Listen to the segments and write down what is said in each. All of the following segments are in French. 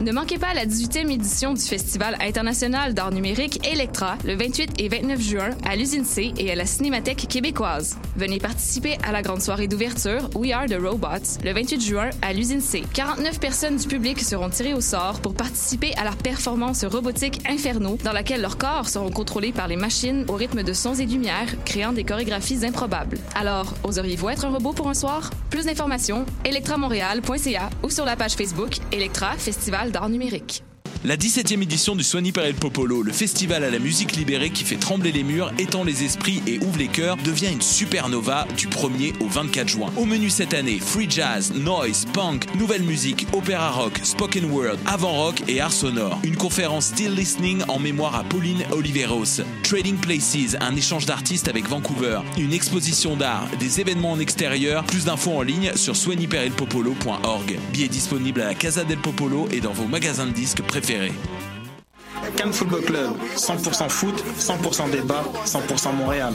Ne manquez pas la 18e édition du Festival international d'art numérique Electra le 28 et 29 juin à l'Usine C et à la Cinémathèque québécoise. Venez participer à la grande soirée d'ouverture We Are the Robots le 28 juin à l'Usine C. 49 personnes du public seront tirées au sort pour participer à leur performance robotique Inferno dans laquelle leurs corps seront contrôlés par les machines au rythme de sons et lumières, créant des chorégraphies improbables. Alors, oseriez-vous être un robot pour un soir? Plus d'informations, electramontréal.ca ou sur la page Facebook Electra Festival d'art numérique. La 17e édition du Soigny Perel Popolo, le festival à la musique libérée qui fait trembler les murs, étend les esprits et ouvre les cœurs, devient une supernova du 1er au 24 juin. Au menu cette année, free jazz, noise, punk, nouvelle musique, opéra rock, spoken word, avant-rock et art sonore. Une conférence Still Listening en mémoire à Pauline Oliveros. Trading Places, un échange d'artistes avec Vancouver. Une exposition d'art, des événements en extérieur. Plus d'infos en ligne sur soignyperelpopolo.org. Billets disponibles à la Casa del Popolo et dans vos magasins de disques préférés. Cannes Football Club, 100% foot, 100% débat, 100% Montréal.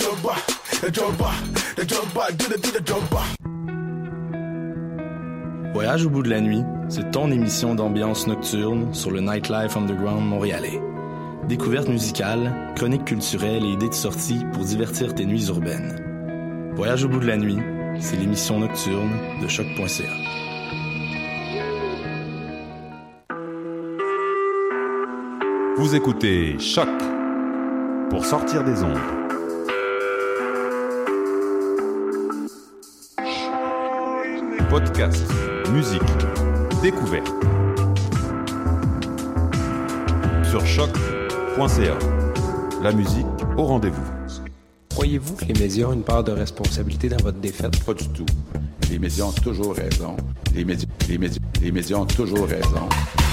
Voyage au bout de la nuit, c'est ton émission d'ambiance nocturne sur le Nightlife Underground montréalais. Découvertes musicales, chroniques culturelles et idées de sortie pour divertir tes nuits urbaines. Voyage au bout de la nuit, c'est l'émission nocturne de choc.ca. Vous écoutez Choc pour sortir des ondes. Podcast, musique, découverte. Sur choc.ca. La musique au rendez-vous. Croyez-vous que les médias ont une part de responsabilité dans votre défaite? Pas du tout. Les médias ont toujours raison. Les médias ont toujours raison.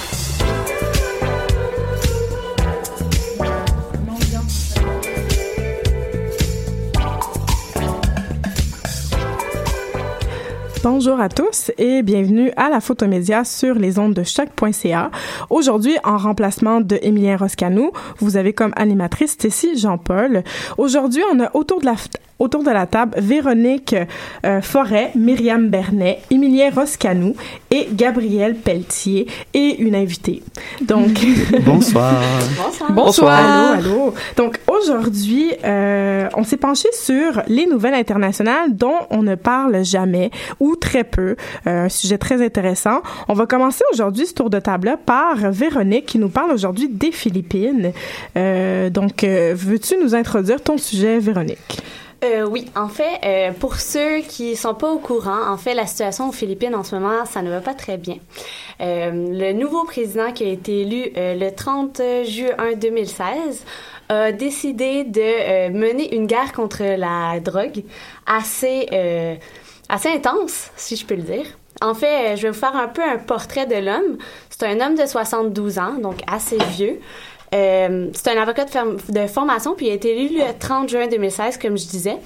Bonjour à tous et bienvenue à la Photomédia sur les ondes de choc.ca. Aujourd'hui, en remplacement de Émilien Roscanou, vous avez comme animatrice Stécie Jean-Paul. Aujourd'hui, on a autour de la table Véronique Forêt, Myriam Bernet, Émilien Roscanou et Gabrielle Pelletier et une invitée. Donc Bonsoir. Bonsoir. Allô. Donc aujourd'hui, on s'est penché sur les nouvelles internationales dont on ne parle jamais ou très peu. Un sujet très intéressant. On va commencer aujourd'hui ce tour de table-là par Véronique qui nous parle aujourd'hui des Philippines. Donc, veux-tu nous introduire ton sujet, Véronique? Oui, en fait, pour ceux qui sont pas au courant, en fait, la situation aux Philippines en ce moment, ça ne va pas très bien. Le nouveau président qui a été élu le 30 juin 2016 a décidé de mener une guerre contre la drogue assez intense, si je peux le dire. En fait, je vais vous faire un peu un portrait de l'homme. C'est un homme de 72 ans, donc assez vieux. C'est un avocat de formation, puis il a été élu le 30 juin 2016, comme je disais.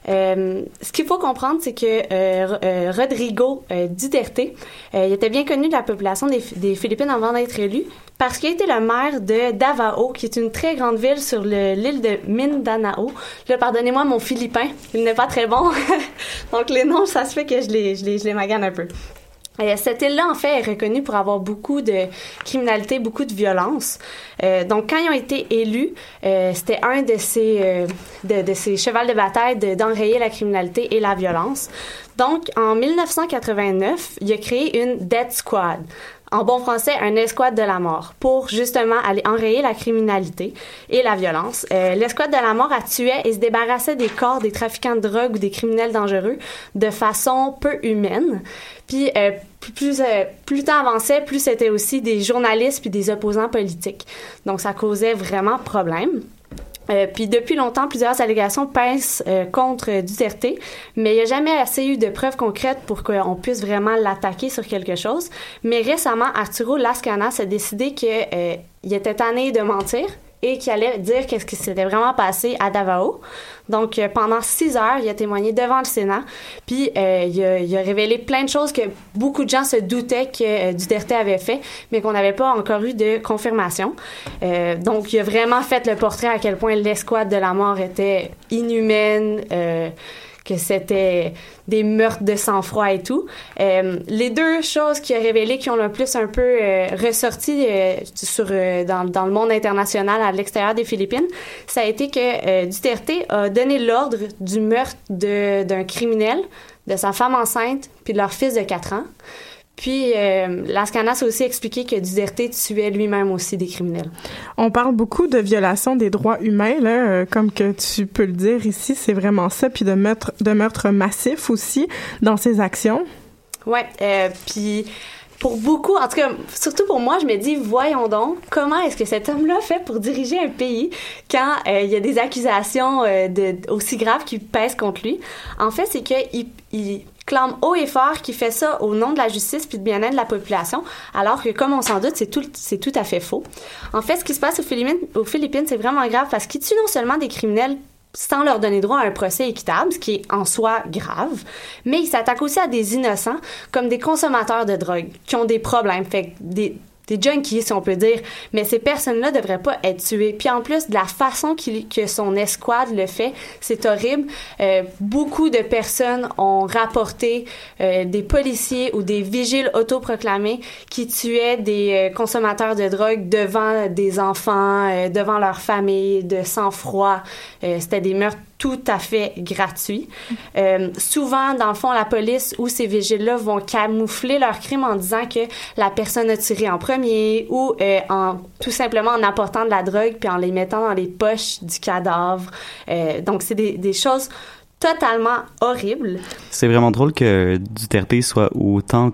Ce qu'il faut comprendre, c'est que Rodrigo Duterte, il était bien connu de la population des Philippines avant d'être élu, parce qu'il a été le maire de Davao, qui est une très grande ville sur l'île de Mindanao. Là, pardonnez-moi mon philippin, il n'est pas très bon. Donc les noms, ça se fait que je les magane un peu. Cette île-là, en fait, est reconnue pour avoir beaucoup de criminalité, beaucoup de violence. Donc, quand ils ont été élus, c'était un de ces chevals de bataille d'enrayer la criminalité et la violence. Donc, en 1989, il a créé une Death Squad. En bon français, un escouade de la mort, pour justement aller enrayer la criminalité et la violence. L'escouade de la mort tuait et se débarrassait des corps des trafiquants de drogue ou des criminels dangereux de façon peu humaine. Puis plus le temps avançait, plus c'était aussi des journalistes puis des opposants politiques. Donc ça causait vraiment problème. Puis depuis longtemps, plusieurs allégations pèsent contre Duterte, mais il n'y a jamais assez eu de preuves concrètes pour qu'on puisse vraiment l'attaquer sur quelque chose. Mais récemment, Arturo Las-Canas a décidé qu'il était tanné de mentir et qu'il allait dire qu'est-ce qui s'était vraiment passé à Davao. Donc, pendant 6 heures, il a témoigné devant le Sénat, puis il a révélé plein de choses que beaucoup de gens se doutaient que Duterte avait fait, mais qu'on n'avait pas encore eu de confirmation. Donc, il a vraiment fait le portrait à quel point l'escouade de la mort était inhumaine, que c'était des meurtres de sang-froid et tout. Les deux choses qui ont révélé, qui ont le plus un peu ressorti dans le monde international à l'extérieur des Philippines, ça a été que Duterte a donné l'ordre du meurtre d'un criminel, de sa femme enceinte, puis de leur fils de 4 ans. Puis, Las Canas a aussi expliqué que Duterte tuait lui-même aussi des criminels. On parle beaucoup de violation des droits humains, là, comme que tu peux le dire ici, c'est vraiment ça, puis de meurtres massifs aussi dans ses actions. Ouais, puis pour beaucoup, en tout cas, surtout pour moi, je me dis, voyons donc, comment est-ce que cet homme-là fait pour diriger un pays quand il y a des accusations aussi graves qui pèsent contre lui? En fait, c'est qu'il clame haut et fort qu'il fait ça au nom de la justice puis du bien-être de la population, alors que, comme on s'en doute, c'est tout à fait faux. En fait, ce qui se passe aux Philippines, c'est vraiment grave parce qu'il tue non seulement des criminels sans leur donner droit à un procès équitable, ce qui est en soi grave, mais il s'attaque aussi à des innocents, comme des consommateurs de drogue, qui ont des problèmes, fait des junkies, si on peut dire, mais ces personnes-là devraient pas être tuées. Puis en plus, de la façon que son escouade le fait, c'est horrible. Beaucoup de personnes ont rapporté des policiers ou des vigiles autoproclamés qui tuaient des consommateurs de drogue devant des enfants, devant leur famille, de sang-froid. C'était des meurtres tout à fait gratuits. Souvent, dans le fond, la police ou ces vigiles-là vont camoufler leur crime en disant que la personne a tiré en premier ou tout simplement en apportant de la drogue puis en les mettant dans les poches du cadavre. Donc, c'est des choses totalement horribles. C'est vraiment drôle que Duterte soit autant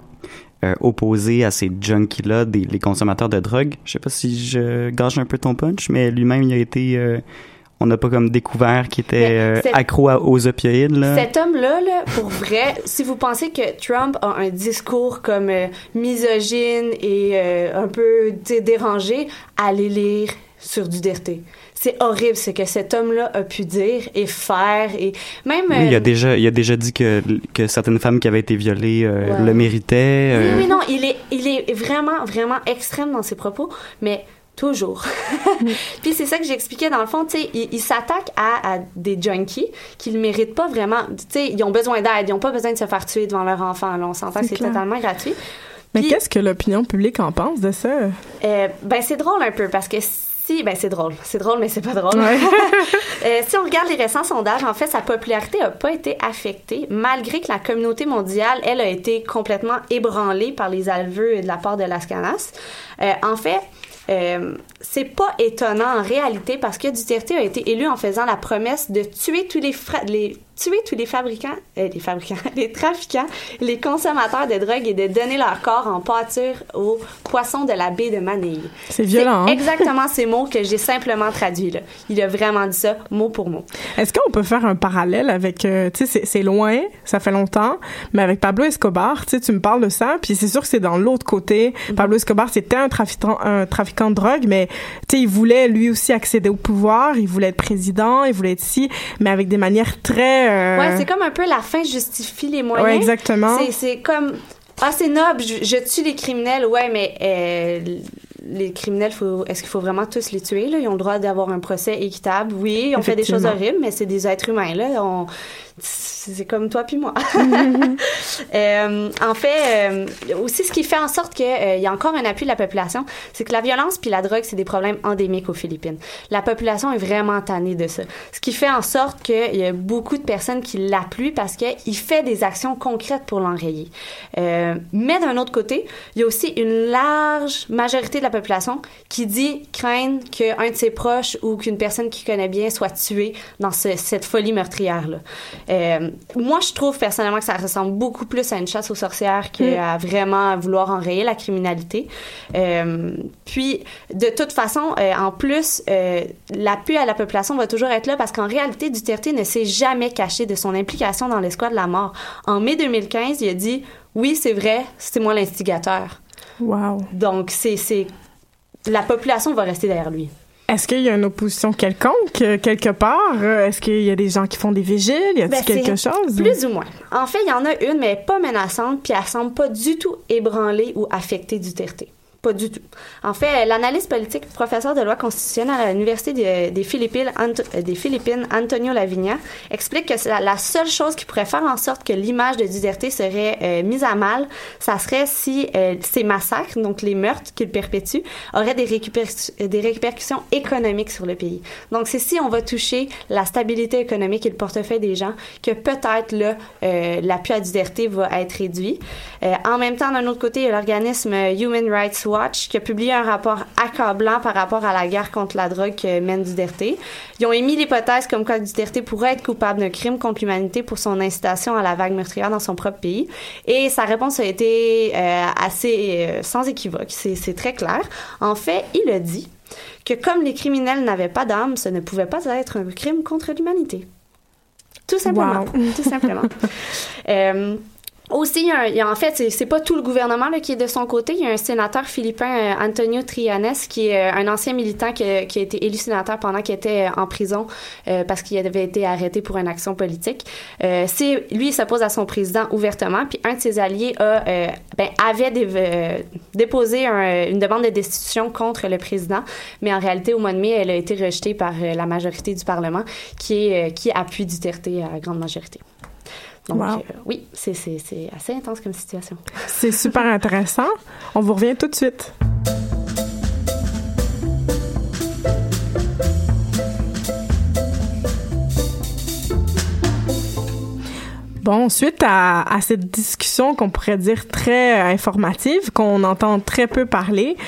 opposé à ces junkies-là, les consommateurs de drogue. Je sais pas si je gâche un peu ton punch, mais lui-même, il a été... on n'a pas comme découvert qu'il était accro aux opioïdes, là. Cet homme-là, pour vrai, si vous pensez que Trump a un discours comme misogyne et un peu dérangé, allez lire sur Duterte. C'est horrible ce que cet homme-là a pu dire et faire. Et même, oui, il a déjà dit que certaines femmes qui avaient été violées le méritaient. Oui, non, il est vraiment, vraiment extrême dans ses propos, mais... Toujours. Puis c'est ça que j'expliquais dans le fond, tu sais, il s'attaque à des junkies qui le méritent pas vraiment, tu sais, ils ont besoin d'aide, ils ont pas besoin de se faire tuer devant leur enfant, là, on s'entend que c'est totalement gratuit. Mais qu'est-ce que l'opinion publique en pense de ça? Ben c'est drôle un peu parce que c'est drôle, mais c'est pas drôle. Ouais. Si on regarde les récents sondages, en fait, sa popularité a pas été affectée, malgré que la communauté mondiale, elle, a été complètement ébranlée par les aveux de la part de Las Canas. En fait, c'est pas étonnant en réalité parce que Duterte a été élu en faisant la promesse de tuer tous les trafiquants, les consommateurs de drogue et de donner leur corps en pâture aux poissons de la baie de Manille. C'est violent. C'est exactement ces mots que j'ai simplement traduits, là. Il a vraiment dit ça mot pour mot. Est-ce qu'on peut faire un parallèle avec, tu sais, c'est loin, ça fait longtemps, mais avec Pablo Escobar, tu sais, tu me parles de ça, puis c'est sûr que c'est dans l'autre côté. Pablo Escobar, c'était un trafiquant de drogue, mais tu sais, il voulait lui aussi accéder au pouvoir, il voulait être président, il voulait être mais avec des manières très... Ouais, c'est comme un peu la fin justifie les moyens. Ouais, exactement. C'est comme... Ah, c'est noble, je tue les criminels, ouais, mais les criminels, est-ce qu'il faut vraiment tous les tuer, là? Ils ont le droit d'avoir un procès équitable. Oui, on fait des choses horribles, mais c'est des êtres humains, là. C'est comme toi puis moi. En fait, aussi, ce qui fait en sorte qu'il y a encore un appui de la population, c'est que la violence puis la drogue, c'est des problèmes endémiques aux Philippines. La population est vraiment tannée de ça. Ce qui fait en sorte qu'il y a beaucoup de personnes qui l'appuient parce qu'il fait des actions concrètes pour l'enrayer. Mais d'un autre côté, il y a aussi une large majorité de la population qui dit craindre qu'un de ses proches ou qu'une personne qu'il connaît bien soit tuée dans cette folie meurtrière-là. Moi, je trouve personnellement que ça ressemble beaucoup plus à une chasse aux sorcières qu'à vraiment vouloir enrayer la criminalité. Puis, de toute façon, en plus, l'appui à la population va toujours être là parce qu'en réalité, Duterte ne s'est jamais caché de son implication dans l'escouade de la mort. En mai 2015, il a dit « Oui, c'est vrai, c'est moi l'instigateur. » Wow. Donc, la population va rester derrière lui. Est-ce qu'il y a une opposition quelconque, quelque part? Est-ce qu'il y a des gens qui font des vigiles? Y a-t-il quelque chose? Plus ou moins. En fait, il y en a une, mais pas menaçante, puis elle semble pas du tout ébranler ou affecter Duterte. Pas du tout. En fait, l'analyste politique, professeur de loi constitutionnelle à l'Université des Philippines, Antonio Lavigna, explique que la seule chose qui pourrait faire en sorte que l'image de Duterte serait mise à mal, ça serait si ces massacres, donc les meurtres qu'il perpétue, auraient des répercussions économiques sur le pays. Donc, c'est si on va toucher la stabilité économique et le portefeuille des gens que peut-être là, l'appui à Duterte va être réduit. En même temps, d'un autre côté, il y a l'organisme Human Rights Watch qui a publié un rapport accablant par rapport à la guerre contre la drogue que mène Duterte. Ils ont émis l'hypothèse comme quoi Duterte pourrait être coupable d'un crime contre l'humanité pour son incitation à la vague meurtrière dans son propre pays. Et sa réponse a été assez sans équivoque. C'est très clair. En fait, il a dit que comme les criminels n'avaient pas d'âme, ce ne pouvait pas être un crime contre l'humanité. Tout simplement. Wow. Tout simplement. Aussi, en fait, c'est pas tout le gouvernement là, qui est de son côté. Il y a un sénateur philippin, Antonio Trillanes, qui est un ancien militant qui a été élu sénateur pendant qu'il était en prison parce qu'il avait été arrêté pour une action politique. Lui, il s'oppose à son président ouvertement, puis un de ses alliés avait déposé une demande de destitution contre le président, mais en réalité, au mois de mai, elle a été rejetée par la majorité du Parlement qui appuie Duterte à grande majorité. Donc, wow. Oui, c'est assez intense comme situation. C'est super intéressant. On vous revient tout de suite. Bon, suite à cette discussion qu'on pourrait dire très informative, qu'on entend très peu parler,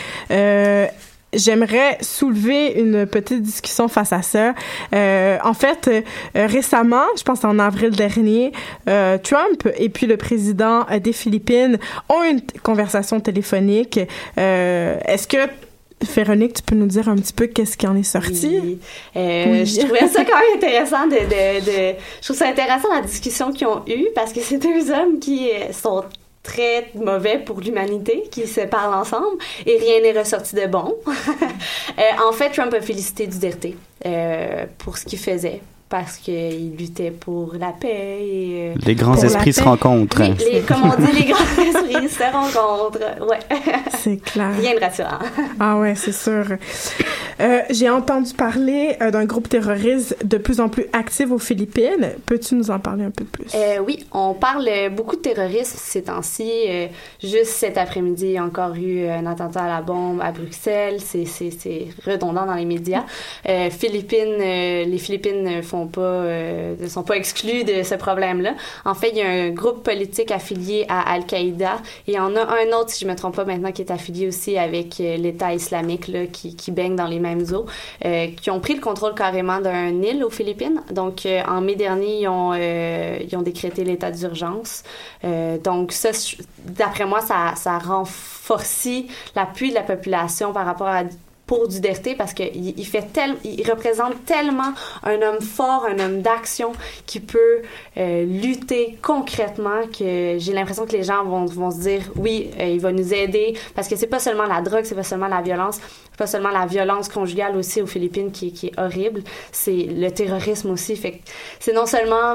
j'aimerais soulever une petite discussion face à ça. En fait, récemment, je pense en avril dernier, Trump et puis le président des Philippines ont une conversation téléphonique. Est-ce que Véronique, tu peux nous dire un petit peu qu'est-ce qui en est sorti? Oui. Je trouvais ça quand même intéressant je trouve ça intéressant la discussion qu'ils ont eue parce que c'est deux hommes qui sont très mauvais pour l'humanité, qui se parlent ensemble et rien n'est ressorti de bon. En fait, Trump a félicité Duterte pour ce qu'il faisait parce qu'il luttait pour la paix. Et, les grands esprits se rencontrent. Oui, comme on dit, les grands esprits se rencontrent. Ouais. C'est clair. Rien de rassurant. Ah ouais, c'est sûr. J'ai entendu parler d'un groupe terroriste de plus en plus actif aux Philippines. Peux-tu nous en parler un peu plus? Oui, on parle beaucoup de terrorisme ces temps-ci. Juste cet après-midi, il y a encore eu un attentat à la bombe à Bruxelles. C'est redondant dans les médias. Les Philippines ne sont pas exclus de ce problème-là. En fait, il y a un groupe politique affilié à Al-Qaïda et il y en a un autre, si je me trompe pas maintenant, qui est affilié aussi avec l'État islamique là, qui baigne dans les mêmes eaux, qui ont pris le contrôle carrément d'un île aux Philippines. Donc, en mai dernier, ils ont décrété l'état d'urgence. Donc, ça, d'après moi, ça renforce l'appui de la population par rapport pour Duterte parce que il représente tellement un homme fort, un homme d'action qui peut lutter concrètement que j'ai l'impression que les gens vont se dire oui, il va nous aider parce que c'est pas seulement la drogue, c'est pas seulement la violence, c'est pas seulement la violence conjugale aussi aux Philippines qui est horrible, c'est le terrorisme aussi. Fait que c'est non seulement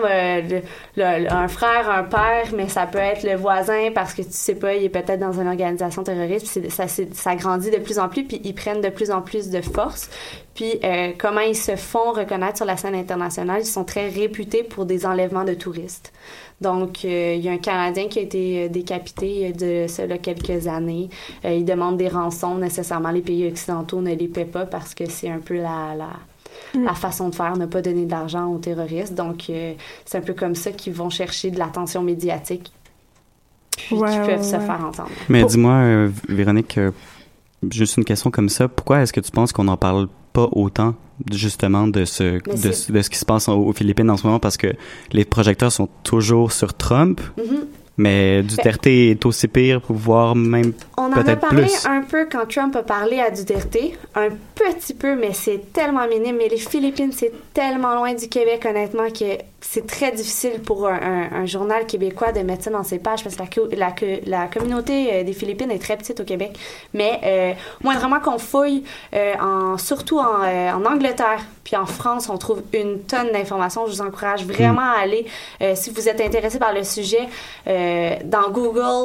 un frère, un père, mais ça peut être le voisin parce que tu sais pas, il est peut-être dans une organisation terroriste. Ça grandit de plus en plus, puis ils prennent de plus en plus de force. Puis comment ils se font reconnaître sur la scène internationale, ils sont très réputés pour des enlèvements de touristes. Donc, il y a un Canadien qui a été décapité de cela quelques années. Il demande des rançons. Nécessairement, les pays occidentaux ne les paient pas parce que c'est un peu la façon de faire, ne pas donner de l'argent aux terroristes. Donc, c'est un peu comme ça qu'ils vont chercher de l'attention médiatique puis qui peuvent se faire entendre. Mais dis-moi, Véronique, juste une question comme ça. Pourquoi est-ce que tu penses qu'on n'en parle pas autant justement de ce qui se passe aux Philippines en ce moment parce que les projecteurs sont toujours sur Trump, mais Duterte est aussi pire pour voir même on peut-être en a parlé plus. Un peu quand Trump a parlé à Duterte, un petit peu, mais c'est tellement minime. Mais les Philippines, c'est tellement loin du Québec, honnêtement, que c'est très difficile pour un journal québécois de mettre ça dans ses pages parce que la communauté des Philippines est très petite au Québec. Mais moindrement qu'on fouille, surtout en Angleterre puis en France, on trouve une tonne d'informations. Je vous encourage vraiment à aller, si vous êtes intéressé par le sujet, dans Google,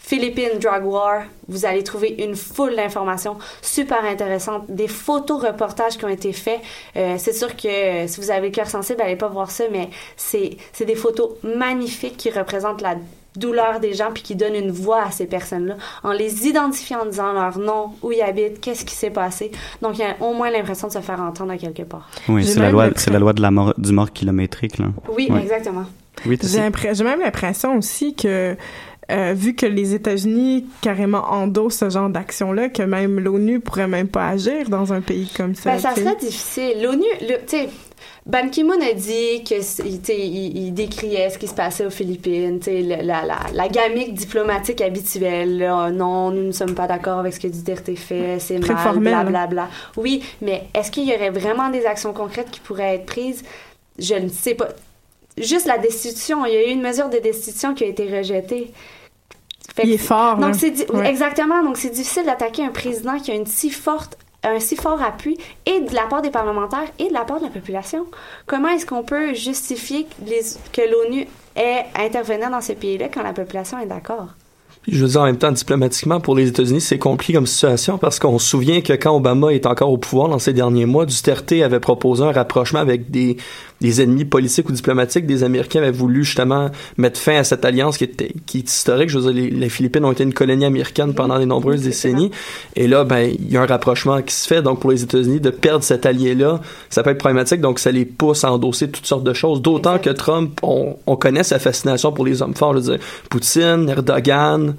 Philippines Drug War, vous allez trouver une foule d'informations super intéressantes, des photos-reportages qui ont été faits. C'est sûr que si vous avez le cœur sensible, allez pas voir ça, mais c'est des photos magnifiques qui représentent la douleur des gens puis qui donnent une voix à ces personnes-là en les identifiant, en disant leur nom, où ils habitent, qu'est-ce qui s'est passé. Donc, il y a au moins l'impression de se faire entendre à quelque part. Oui, c'est la loi de du mort kilométrique, là. Oui, ouais. Exactement. Oui, j'ai même l'impression aussi que vu que les États-Unis carrément endossent ce genre d'action-là, que même l'ONU pourrait même pas agir dans un pays comme ça. Ben, ça serait difficile. L'ONU, tu sais, Ban Ki-moon a dit que, il décriait ce qui se passait aux Philippines, tu sais, la gamique diplomatique habituelle. Là, non, nous ne sommes pas d'accord avec ce que Duterte fait, c'est très mal, blablabla. Oui, mais est-ce qu'il y aurait vraiment des actions concrètes qui pourraient être prises? Je ne sais pas. Juste la destitution, il y a eu une mesure de destitution qui a été rejetée. Il est fort. Donc ouais. Exactement. Donc c'est difficile d'attaquer un président qui a un si fort appui et de la part des parlementaires et de la part de la population. Comment est-ce qu'on peut justifier que l'ONU ait à intervenir dans ce pays-là quand la population est d'accord? Je veux dire, en même temps, diplomatiquement, pour les États-Unis, c'est compliqué comme situation parce qu'on se souvient que quand Obama est encore au pouvoir dans ces derniers mois, Duterte avait proposé un rapprochement avec des ennemis politiques ou diplomatiques. Des Américains avaient voulu justement mettre fin à cette alliance qui est historique. Je veux dire, les Philippines ont été une colonie américaine pendant de nombreuses décennies. Et là, ben, il y a un rapprochement qui se fait. Donc, pour les États-Unis, de perdre cet allié-là, ça peut être problématique. Donc, ça les pousse à endosser toutes sortes de choses. D'autant que Trump, on connaît sa fascination pour les hommes forts. Je veux dire, Poutine, Erdogan,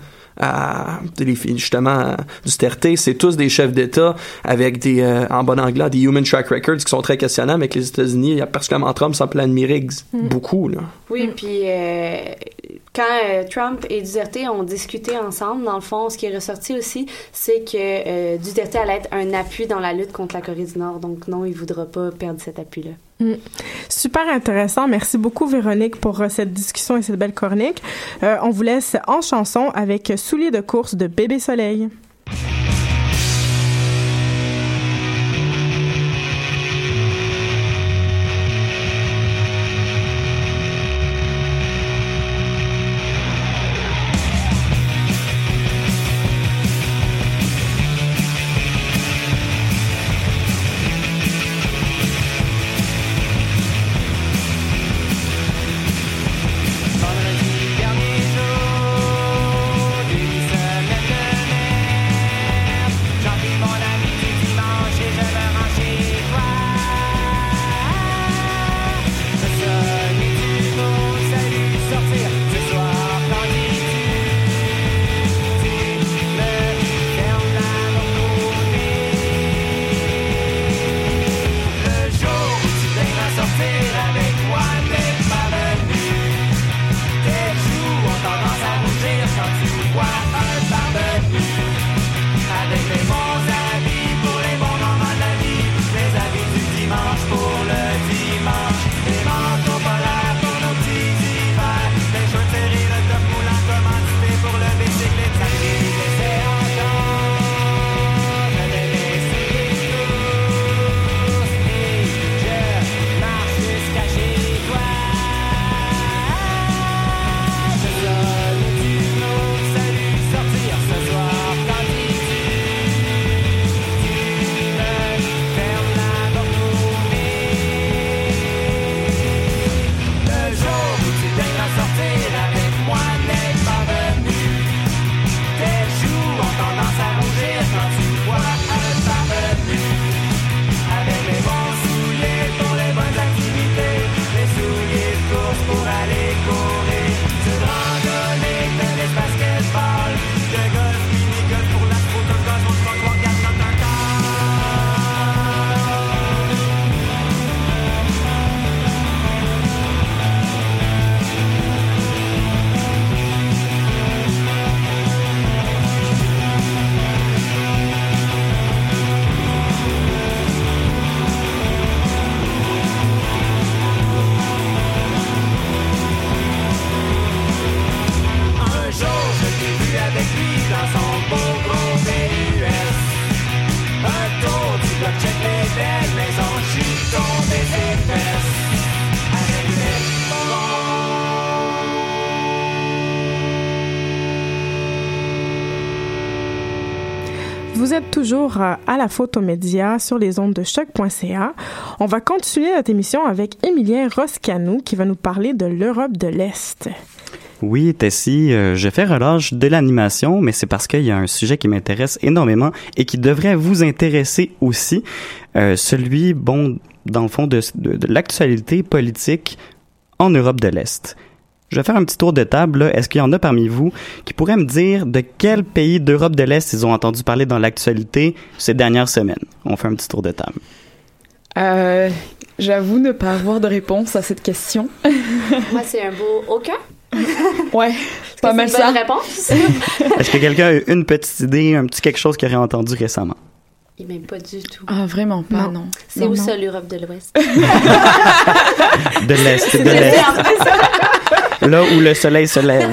justement Duterte, c'est tous des chefs d'État avec en bon anglais des human track records qui sont très questionnables. Avec les États-Unis, il y a particulièrement Trump sans plan de Mirix, beaucoup là. Oui, puis quand Trump et Duterte ont discuté ensemble, dans le fond, ce qui est ressorti aussi, c'est que Duterte allait être un appui dans la lutte contre la Corée du Nord. Donc non, il voudra pas perdre cet appui-là. Super intéressant. Merci beaucoup, Véronique, pour cette discussion et cette belle chronique. On vous laisse en chanson avec Souliers de course de Bébé Soleil. Vendredi dernier jour d'une semaine de mai, Vous êtes toujours à la Photomédia sur les ondes de choc.ca. On va continuer notre émission avec Émilien Roscanou qui va nous parler de l'Europe de l'Est. Oui, Tessie, je fais relâche de l'animation, mais c'est parce qu'il y a un sujet qui m'intéresse énormément et qui devrait vous intéresser aussi. Celui, dans le fond, de l'actualité politique en Europe de l'Est. Je vais faire un petit tour de table. Là. Est-ce qu'il y en a parmi vous qui pourraient me dire de quel pays d'Europe de l'Est ils ont entendu parler dans l'actualité ces dernières semaines? On fait un petit tour de table. J'avoue ne pas avoir de réponse à cette question. Moi, c'est un beau aucun. Ouais, c'est pas mal ça. Bonne réponse. Est-ce que quelqu'un a une petite idée, un petit quelque chose qu'il aurait entendu récemment? Même pas du tout. Ah, vraiment pas, non. C'est où ça, l'Europe de l'Ouest? De l'Est, de l'Est. Là où le soleil se lève.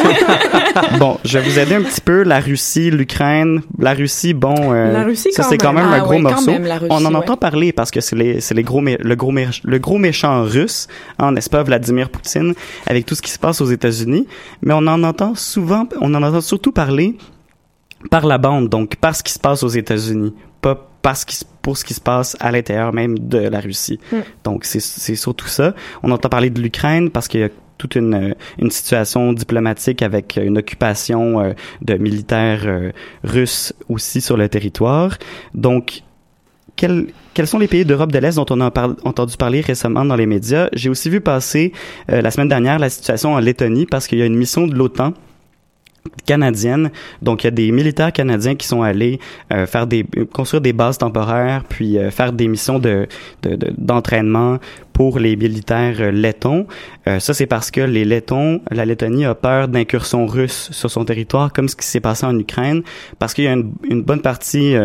Bon, je vais vous aider un petit peu. La Russie, l'Ukraine. La Russie, la Russie, ça c'est quand même un gros morceau. Même, Russie, on en entend parler parce que c'est le gros méchant russe, n'est-ce pas, Vladimir Poutine, avec tout ce qui se passe aux États-Unis. Mais on en entend surtout parler par la bande, donc par ce qui se passe aux États-Unis, pas pour ce qui se passe à l'intérieur même de la Russie. Donc c'est surtout ça. On entend parler de l'Ukraine parce qu'il y a toute une situation diplomatique avec une occupation de militaires russes aussi sur le territoire. Donc, quels sont les pays d'Europe de l'Est dont on a entendu parler récemment dans les médias? J'ai aussi vu passer la semaine dernière la situation en Lettonie parce qu'il y a une mission de l'OTAN canadienne. Donc, il y a des militaires canadiens qui sont allés construire des bases temporaires, puis faire des missions d'entraînement pour les militaires lettons. Ça, c'est parce que la Lettonie a peur d'incursions russes sur son territoire, comme ce qui s'est passé en Ukraine, parce qu'il y a une bonne partie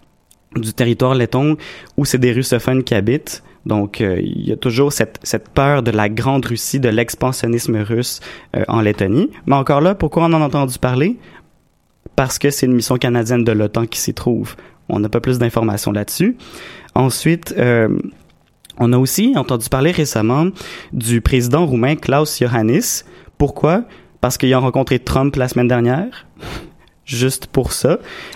du territoire letton où c'est des russophones qui habitent. Donc, il y a toujours cette peur de la grande Russie, de l'expansionnisme russe en Lettonie. Mais encore là, pourquoi on en a entendu parler? Parce que c'est une mission canadienne de l'OTAN qui s'y trouve. On n'a pas plus d'informations là-dessus. Ensuite, on a aussi entendu parler récemment du président roumain Klaus Iohannis. Pourquoi? Parce qu'il a rencontré Trump la semaine dernière. Juste pour ça.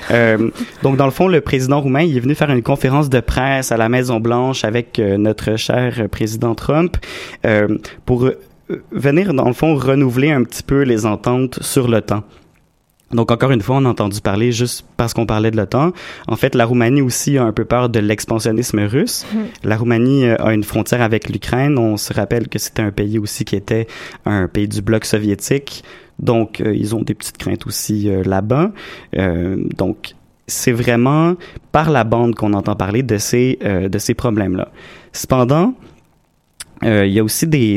Donc, dans le fond, le président roumain, il est venu faire une conférence de presse à la Maison-Blanche avec notre cher président Trump pour venir, dans le fond, renouveler un petit peu les ententes sur l'OTAN. Donc, encore une fois, on a entendu parler juste parce qu'on parlait de l'OTAN. En fait, la Roumanie aussi a un peu peur de l'expansionnisme russe. La Roumanie a une frontière avec l'Ukraine. On se rappelle que c'était un pays aussi qui était un pays du bloc soviétique. Donc, ils ont des petites craintes aussi là-bas. Donc, c'est vraiment par la bande qu'on entend parler de ces problèmes-là. Cependant, il y a aussi des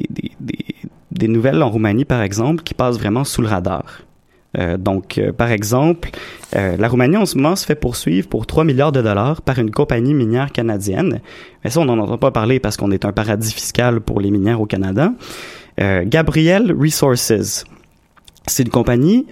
nouvelles en Roumanie, par exemple, qui passent vraiment sous le radar. Donc, par exemple, la Roumanie, en ce moment, se fait poursuivre pour 3 milliards de dollars par une compagnie minière canadienne. Mais ça, on n'en entend pas parler parce qu'on est un paradis fiscal pour les minières au Canada. Gabriel Resources. C'est une compagnie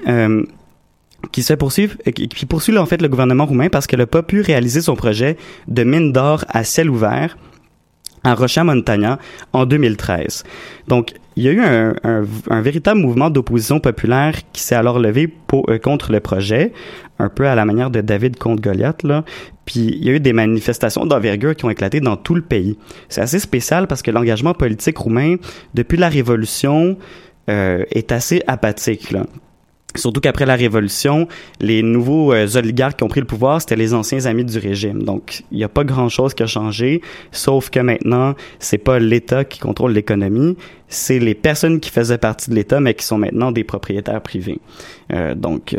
qui se fait poursuivre, qui poursuit là, en fait le gouvernement roumain parce qu'elle n'a pas pu réaliser son projet de mine d'or à ciel ouvert à Roșia Montana en 2013. Donc, il y a eu un véritable mouvement d'opposition populaire qui s'est alors levé contre le projet, un peu à la manière de David contre Goliath, là. Puis, il y a eu des manifestations d'envergure qui ont éclaté dans tout le pays. C'est assez spécial parce que l'engagement politique roumain, depuis la Révolution, est assez apathique, là. Surtout qu'après la Révolution, les nouveaux oligarques qui ont pris le pouvoir, c'était les anciens amis du régime. Donc, il n'y a pas grand-chose qui a changé, sauf que maintenant, c'est pas l'État qui contrôle l'économie, c'est les personnes qui faisaient partie de l'État, mais qui sont maintenant des propriétaires privés. Donc,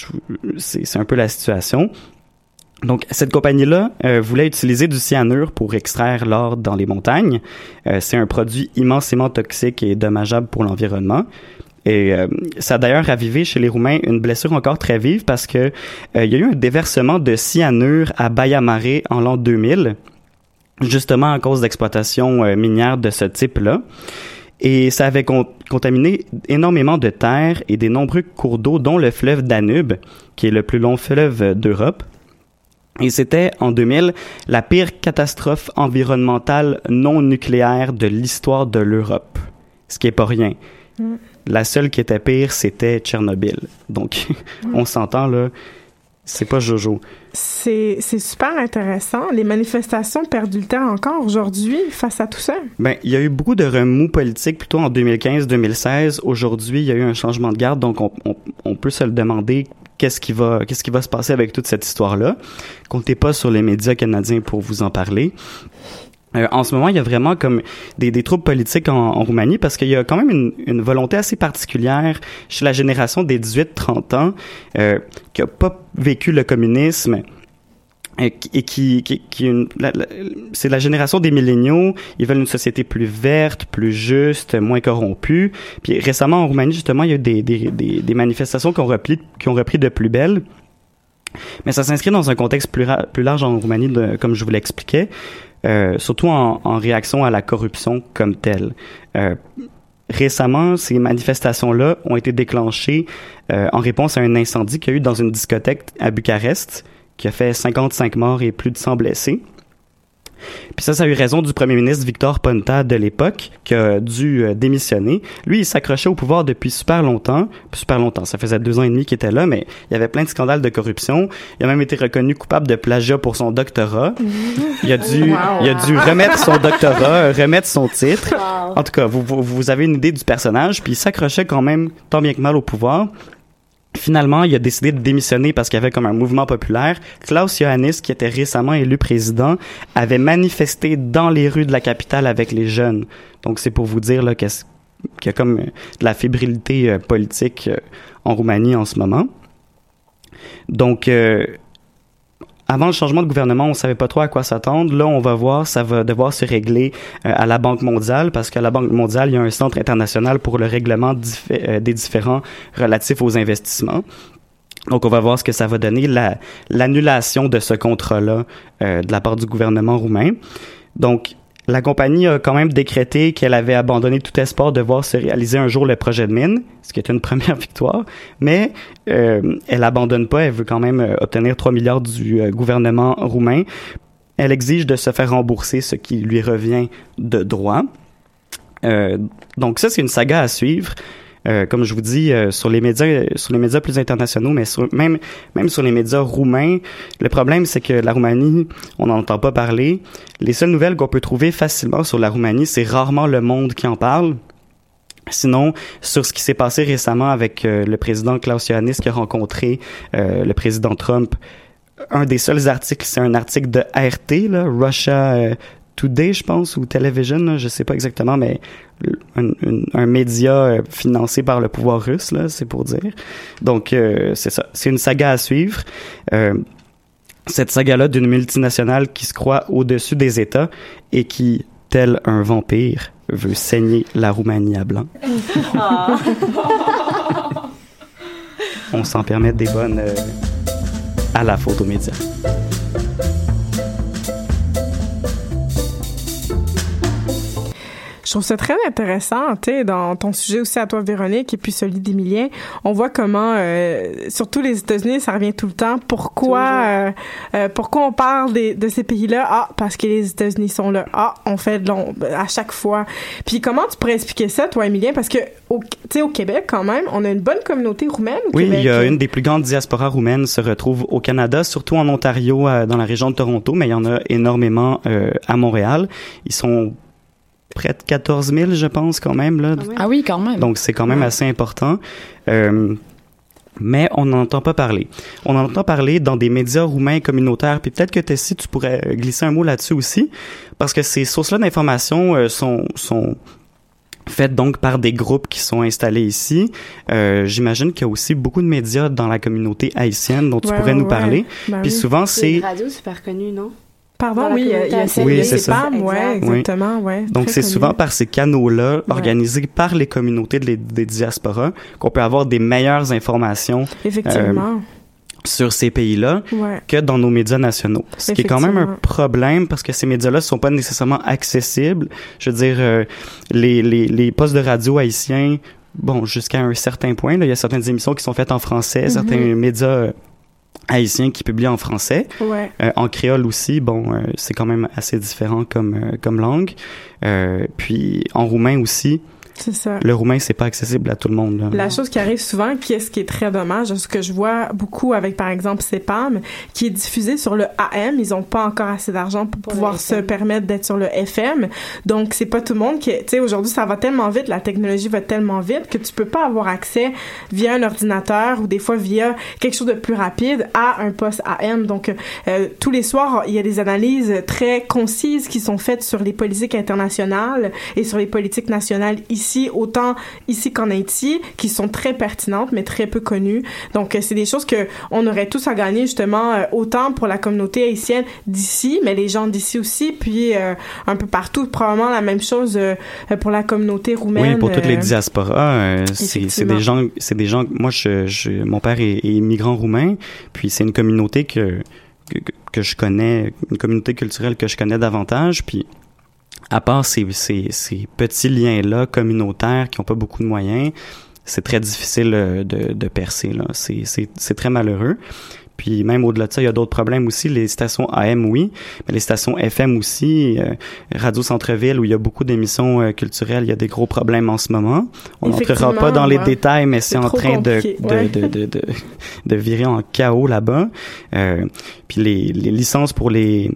c'est un peu la situation. Donc, cette compagnie-là voulait utiliser du cyanure pour extraire l'or dans les montagnes. C'est un produit immensément toxique et dommageable pour l'environnement. Et ça a d'ailleurs ravivé chez les Roumains une blessure encore très vive parce que il y a eu un déversement de cyanure à Baia Mare en l'an 2000, justement à cause d'exploitation minière de ce type-là. Et ça avait contaminé énormément de terres et des nombreux cours d'eau, dont le fleuve Danube, qui est le plus long fleuve d'Europe. Et c'était, en 2000, la pire catastrophe environnementale non nucléaire de l'histoire de l'Europe. Ce qui est pas rien. La seule qui était pire, c'était Tchernobyl. Donc, on s'entend, là, c'est pas Jojo. C'est super intéressant. Les manifestations perdent du temps encore aujourd'hui face à tout ça. Ben, il y a eu beaucoup de remous politiques plutôt en 2015-2016. Aujourd'hui, il y a eu un changement de garde, donc on peut se le demander. Qu'est-ce qui va se passer avec toute cette histoire-là? Comptez pas sur les médias canadiens pour vous en parler. En ce moment, il y a vraiment comme des troubles politiques en Roumanie parce qu'il y a quand même une volonté assez particulière chez la génération des 18-30 ans qui a pas vécu le communisme et c'est la génération des milléniaux. Ils veulent une société plus verte, plus juste, moins corrompue. Puis récemment en Roumanie, justement, il y a eu des manifestations qui ont repris de plus belle. Mais ça s'inscrit dans un contexte plus large en Roumanie, comme je vous l'expliquais. Surtout en réaction à la corruption comme telle. Récemment, ces manifestations-là ont été déclenchées en réponse à un incendie qu'il y a eu dans une discothèque à Bucarest, qui a fait 55 morts et plus de 100 blessés. Puis ça a eu raison du premier ministre Victor Ponta de l'époque, qui a dû démissionner. Lui, il s'accrochait au pouvoir depuis super longtemps. Ça faisait 2 ans et demi qu'il était là, mais il y avait plein de scandales de corruption. Il a même été reconnu coupable de plagiat pour son doctorat. Il a dû remettre son doctorat, remettre son titre. Wow. En tout cas, vous avez une idée du personnage, puis il s'accrochait quand même tant bien que mal au pouvoir. Finalement, il a décidé de démissionner parce qu'il y avait comme un mouvement populaire. Klaus Iohannis, qui était récemment élu président, avait manifesté dans les rues de la capitale avec les jeunes. Donc, c'est pour vous dire là, qu'il y a comme de la fébrilité politique en Roumanie en ce moment. Donc, avant le changement de gouvernement, on savait pas trop à quoi s'attendre. Là, on va voir, ça va devoir se régler à la Banque mondiale, parce qu'à la Banque mondiale, il y a un centre international pour le règlement des différends relatifs aux investissements. Donc, on va voir ce que ça va donner, l'annulation de ce contrat-là de la part du gouvernement roumain. Donc, la compagnie a quand même décrété qu'elle avait abandonné tout espoir de voir se réaliser un jour le projet de mine, ce qui est une première victoire, mais elle abandonne pas, elle veut quand même obtenir 3 milliards du gouvernement roumain. Elle exige de se faire rembourser ce qui lui revient de droit. Donc ça, c'est une saga à suivre. Comme je vous dis, sur les médias plus internationaux, mais même sur les médias roumains, le problème, c'est que la Roumanie, on n'en entend pas parler. Les seules nouvelles qu'on peut trouver facilement sur la Roumanie, c'est rarement Le Monde qui en parle. Sinon, sur ce qui s'est passé récemment avec le président Klaus Iohannis qui a rencontré le président Trump, un des seuls articles, c'est un article de RT, là, Russia Today, je pense, ou Television, là, je sais pas exactement, mais un média financé par le pouvoir russe, là, c'est pour dire. Donc, c'est ça. C'est une saga à suivre. Cette saga-là d'une multinationale qui se croit au-dessus des États et qui, tel un vampire, veut saigner la Roumanie à blanc. On s'en permet des bonnes à la photomédia. Je trouve ça très intéressant, tu sais, dans ton sujet aussi à toi, Véronique, et puis celui d'Emilien. On voit comment, surtout les États-Unis, ça revient tout le temps. Pourquoi on parle de ces pays-là? Ah, parce que les États-Unis sont là. Ah, on fait de l'ombre à chaque fois. Puis comment tu pourrais expliquer ça, toi, Emilien? Parce que, tu sais, au Québec, quand même, on a une bonne communauté roumaine au Québec. Oui, il y a une des plus grandes diasporas roumaines se retrouve au Canada, surtout en Ontario, dans la région de Toronto, mais il y en a énormément à Montréal. Ils sont près de 14 000, je pense, quand même. Là. Ah oui, quand même. Donc, c'est quand même assez important. Mais on n'en entend pas parler. On en entend parler dans des médias roumains communautaires. Puis peut-être que Tessie, tu pourrais glisser un mot là-dessus aussi, parce que ces sources-là d'information sont faites donc par des groupes qui sont installés ici. J'imagine qu'il y a aussi beaucoup de médias dans la communauté haïtienne dont tu pourrais nous parler. Ben puis souvent, c'est... une radio super connue, non? Pardon, oui, il y a CEPAM, ouais, exactement, ouais. Donc, c'est souvent par ces canaux-là, organisés par les communautés des diasporas, qu'on peut avoir des meilleures informations. Effectivement. Sur ces pays-là que dans nos médias nationaux. Ce qui est quand même un problème parce que ces médias-là ne sont pas nécessairement accessibles. Je veux dire, les postes de radio haïtiens, bon, jusqu'à un certain point, là, il y a certaines émissions qui sont faites en français, certains médias haïtiens qui publient en français. En créole aussi, bon, c'est quand même assez différent comme langue. Puis en roumain aussi. C'est ça. Le roumain, c'est pas accessible à tout le monde. Là. La chose qui arrive souvent, ce qui est très dommage, ce que je vois beaucoup avec, par exemple, CEPAM, qui est diffusé sur le AM, ils ont pas encore assez d'argent pour pouvoir se permettre d'être sur le FM. Donc, c'est pas tout le monde qui, tu sais, aujourd'hui, ça va tellement vite, la technologie va tellement vite que tu peux pas avoir accès via un ordinateur ou des fois via quelque chose de plus rapide à un poste AM. Donc, tous les soirs, il y a des analyses très concises qui sont faites sur les politiques internationales et sur les politiques nationales ici, autant ici qu'en Haïti, qui sont très pertinentes, mais très peu connues. Donc, c'est des choses que on aurait tous à gagner, justement, autant pour la communauté haïtienne d'ici, mais les gens d'ici aussi, puis un peu partout. Probablement la même chose pour la communauté roumaine. Oui, pour toutes les diasporas, c'est des gens, moi, mon père est immigrant roumain, puis c'est une communauté que je connais, une communauté culturelle que je connais davantage, puis à part ces petits liens-là communautaires qui n'ont pas beaucoup de moyens, c'est très difficile de percer, là. C'est très malheureux. Puis même au-delà de ça, il y a d'autres problèmes aussi. Les stations AM, oui, mais les stations FM aussi. Radio Centre-Ville, où il y a beaucoup d'émissions culturelles, il y a des gros problèmes en ce moment. On n'entrera pas dans les détails, mais c'est en train de virer en chaos là-bas. Puis les licences pour les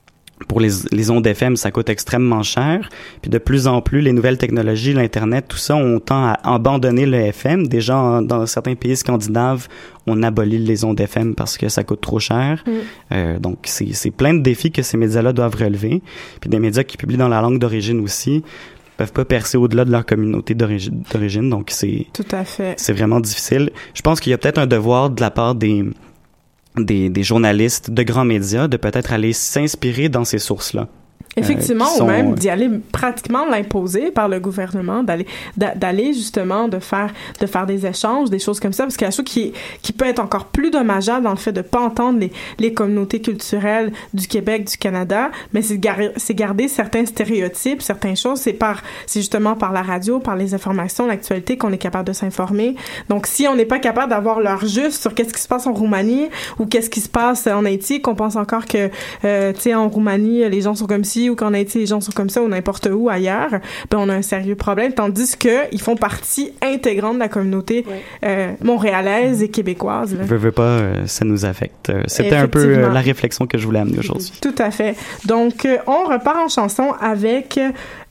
ondes FM, ça coûte extrêmement cher. Puis de plus en plus, les nouvelles technologies, l'Internet, tout ça, on tend à abandonner le FM. Déjà, dans certains pays scandinaves, on abolit les ondes FM parce que ça coûte trop cher. Donc, c'est plein de défis que ces médias-là doivent relever. Puis des médias qui publient dans la langue d'origine aussi peuvent pas percer au-delà de leur communauté d'origine. Donc, tout à fait. C'est vraiment difficile. Je pense qu'il y a peut-être un devoir de la part des journalistes de grands médias de peut-être aller s'inspirer dans ces sources-là. Effectivement, ou même d'y aller pratiquement l'imposer par le gouvernement, d'aller justement de faire des échanges, des choses comme ça, parce qu'il y a chose qui peut être encore plus dommageable dans le fait de pas entendre les communautés culturelles du Québec, du Canada, mais c'est garder certains stéréotypes, certaines choses, c'est justement par la radio, par les informations, l'actualité qu'on est capable de s'informer. Donc si on n'est pas capable d'avoir l'heure juste sur qu'est-ce qui se passe en Roumanie ou qu'est-ce qui se passe en Haïti, qu'on pense encore que tu sais, en Roumanie les gens sont comme ci, ou qu'en Haïti les gens sont comme ça, ou n'importe où ailleurs, ben on a un sérieux problème, tandis que ils font partie intégrante de la communauté montréalaise et québécoise. Veux pas, ça nous affecte. C'était un peu la réflexion que je voulais amener aujourd'hui. Tout à fait. Donc on repart en chanson avec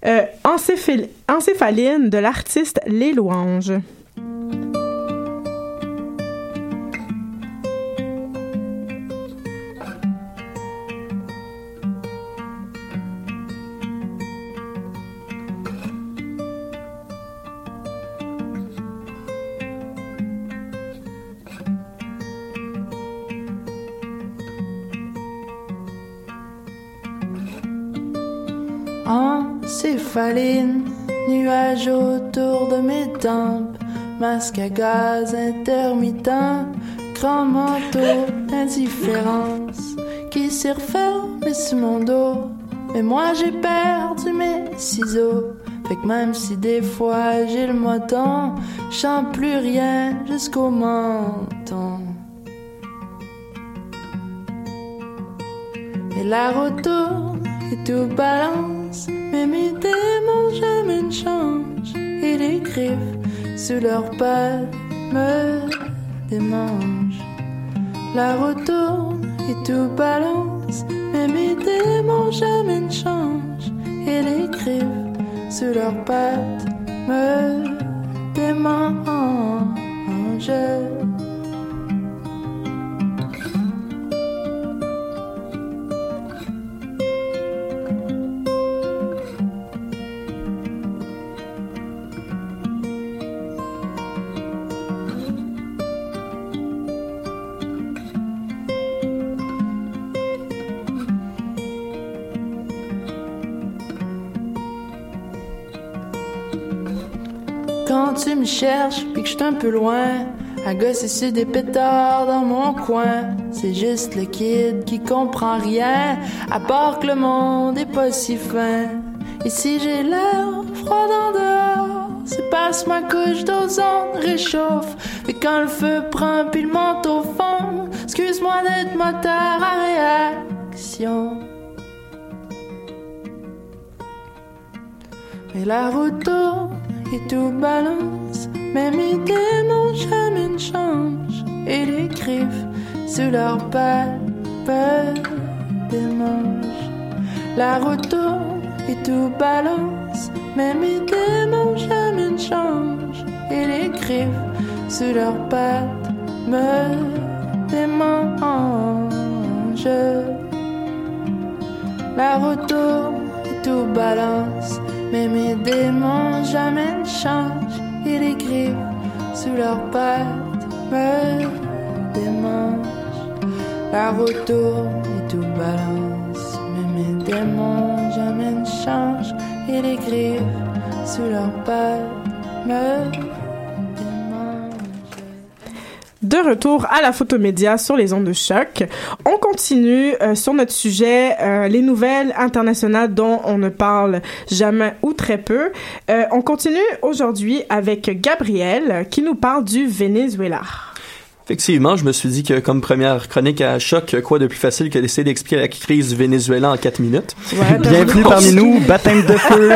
Encéphaline de l'artiste Les Louanges. Encéphaline, nuages autour de mes tempes, masque à gaz intermittent, grand manteau d'indifférence qui s'est refermé sur mon dos. Mais moi j'ai perdu mes ciseaux, fait que même si des fois j'ai le moton, je sens plus rien jusqu'au menton. Et la route tourne et tout balance, mais mes démons jamais ne changent. Et les griffes sous leurs pattes me démangent. La route tourne et tout balance, mais mes démons jamais ne changent. Et les griffes sous leurs pattes me démangent. Quand tu me cherches pis que j'suis un peu loin, à gosser sur des pétards dans mon coin, c'est juste le kid qui comprend rien, à part que le monde est pas si fin. Et si j'ai l'air froid en dehors, c'est parce que ma couche d'ozone réchauffe. Et quand le feu prend pis le manteau fond, excuse-moi d'être moteur à réaction. Et la route tourne et tout balance. Même mes démons jamais ne changent. Et les griffes sous leurs pattes peuvent des manches. La route tourne et tout balance. Même mes démons jamais ne changent. Et les griffes sous leurs pattes me démangent. La route tourne et tout balance. Mais mes démons jamais ne changent. Et les griffes sous leurs pattes me démangent. La route tourne et tout balance. Mais mes démons jamais ne changent. Et les griffes sous leurs pattes me démangent. De retour à la photomédia sur les ondes de choc. On continue sur notre sujet, les nouvelles internationales dont on ne parle jamais ou très peu. On continue aujourd'hui avec Gabriel qui nous parle du Venezuela. Effectivement, je me suis dit que comme première chronique à choc, quoi de plus facile que d'essayer d'expliquer la crise du Venezuela en 4 minutes. Ouais, bienvenue parmi nous, baptême de feu.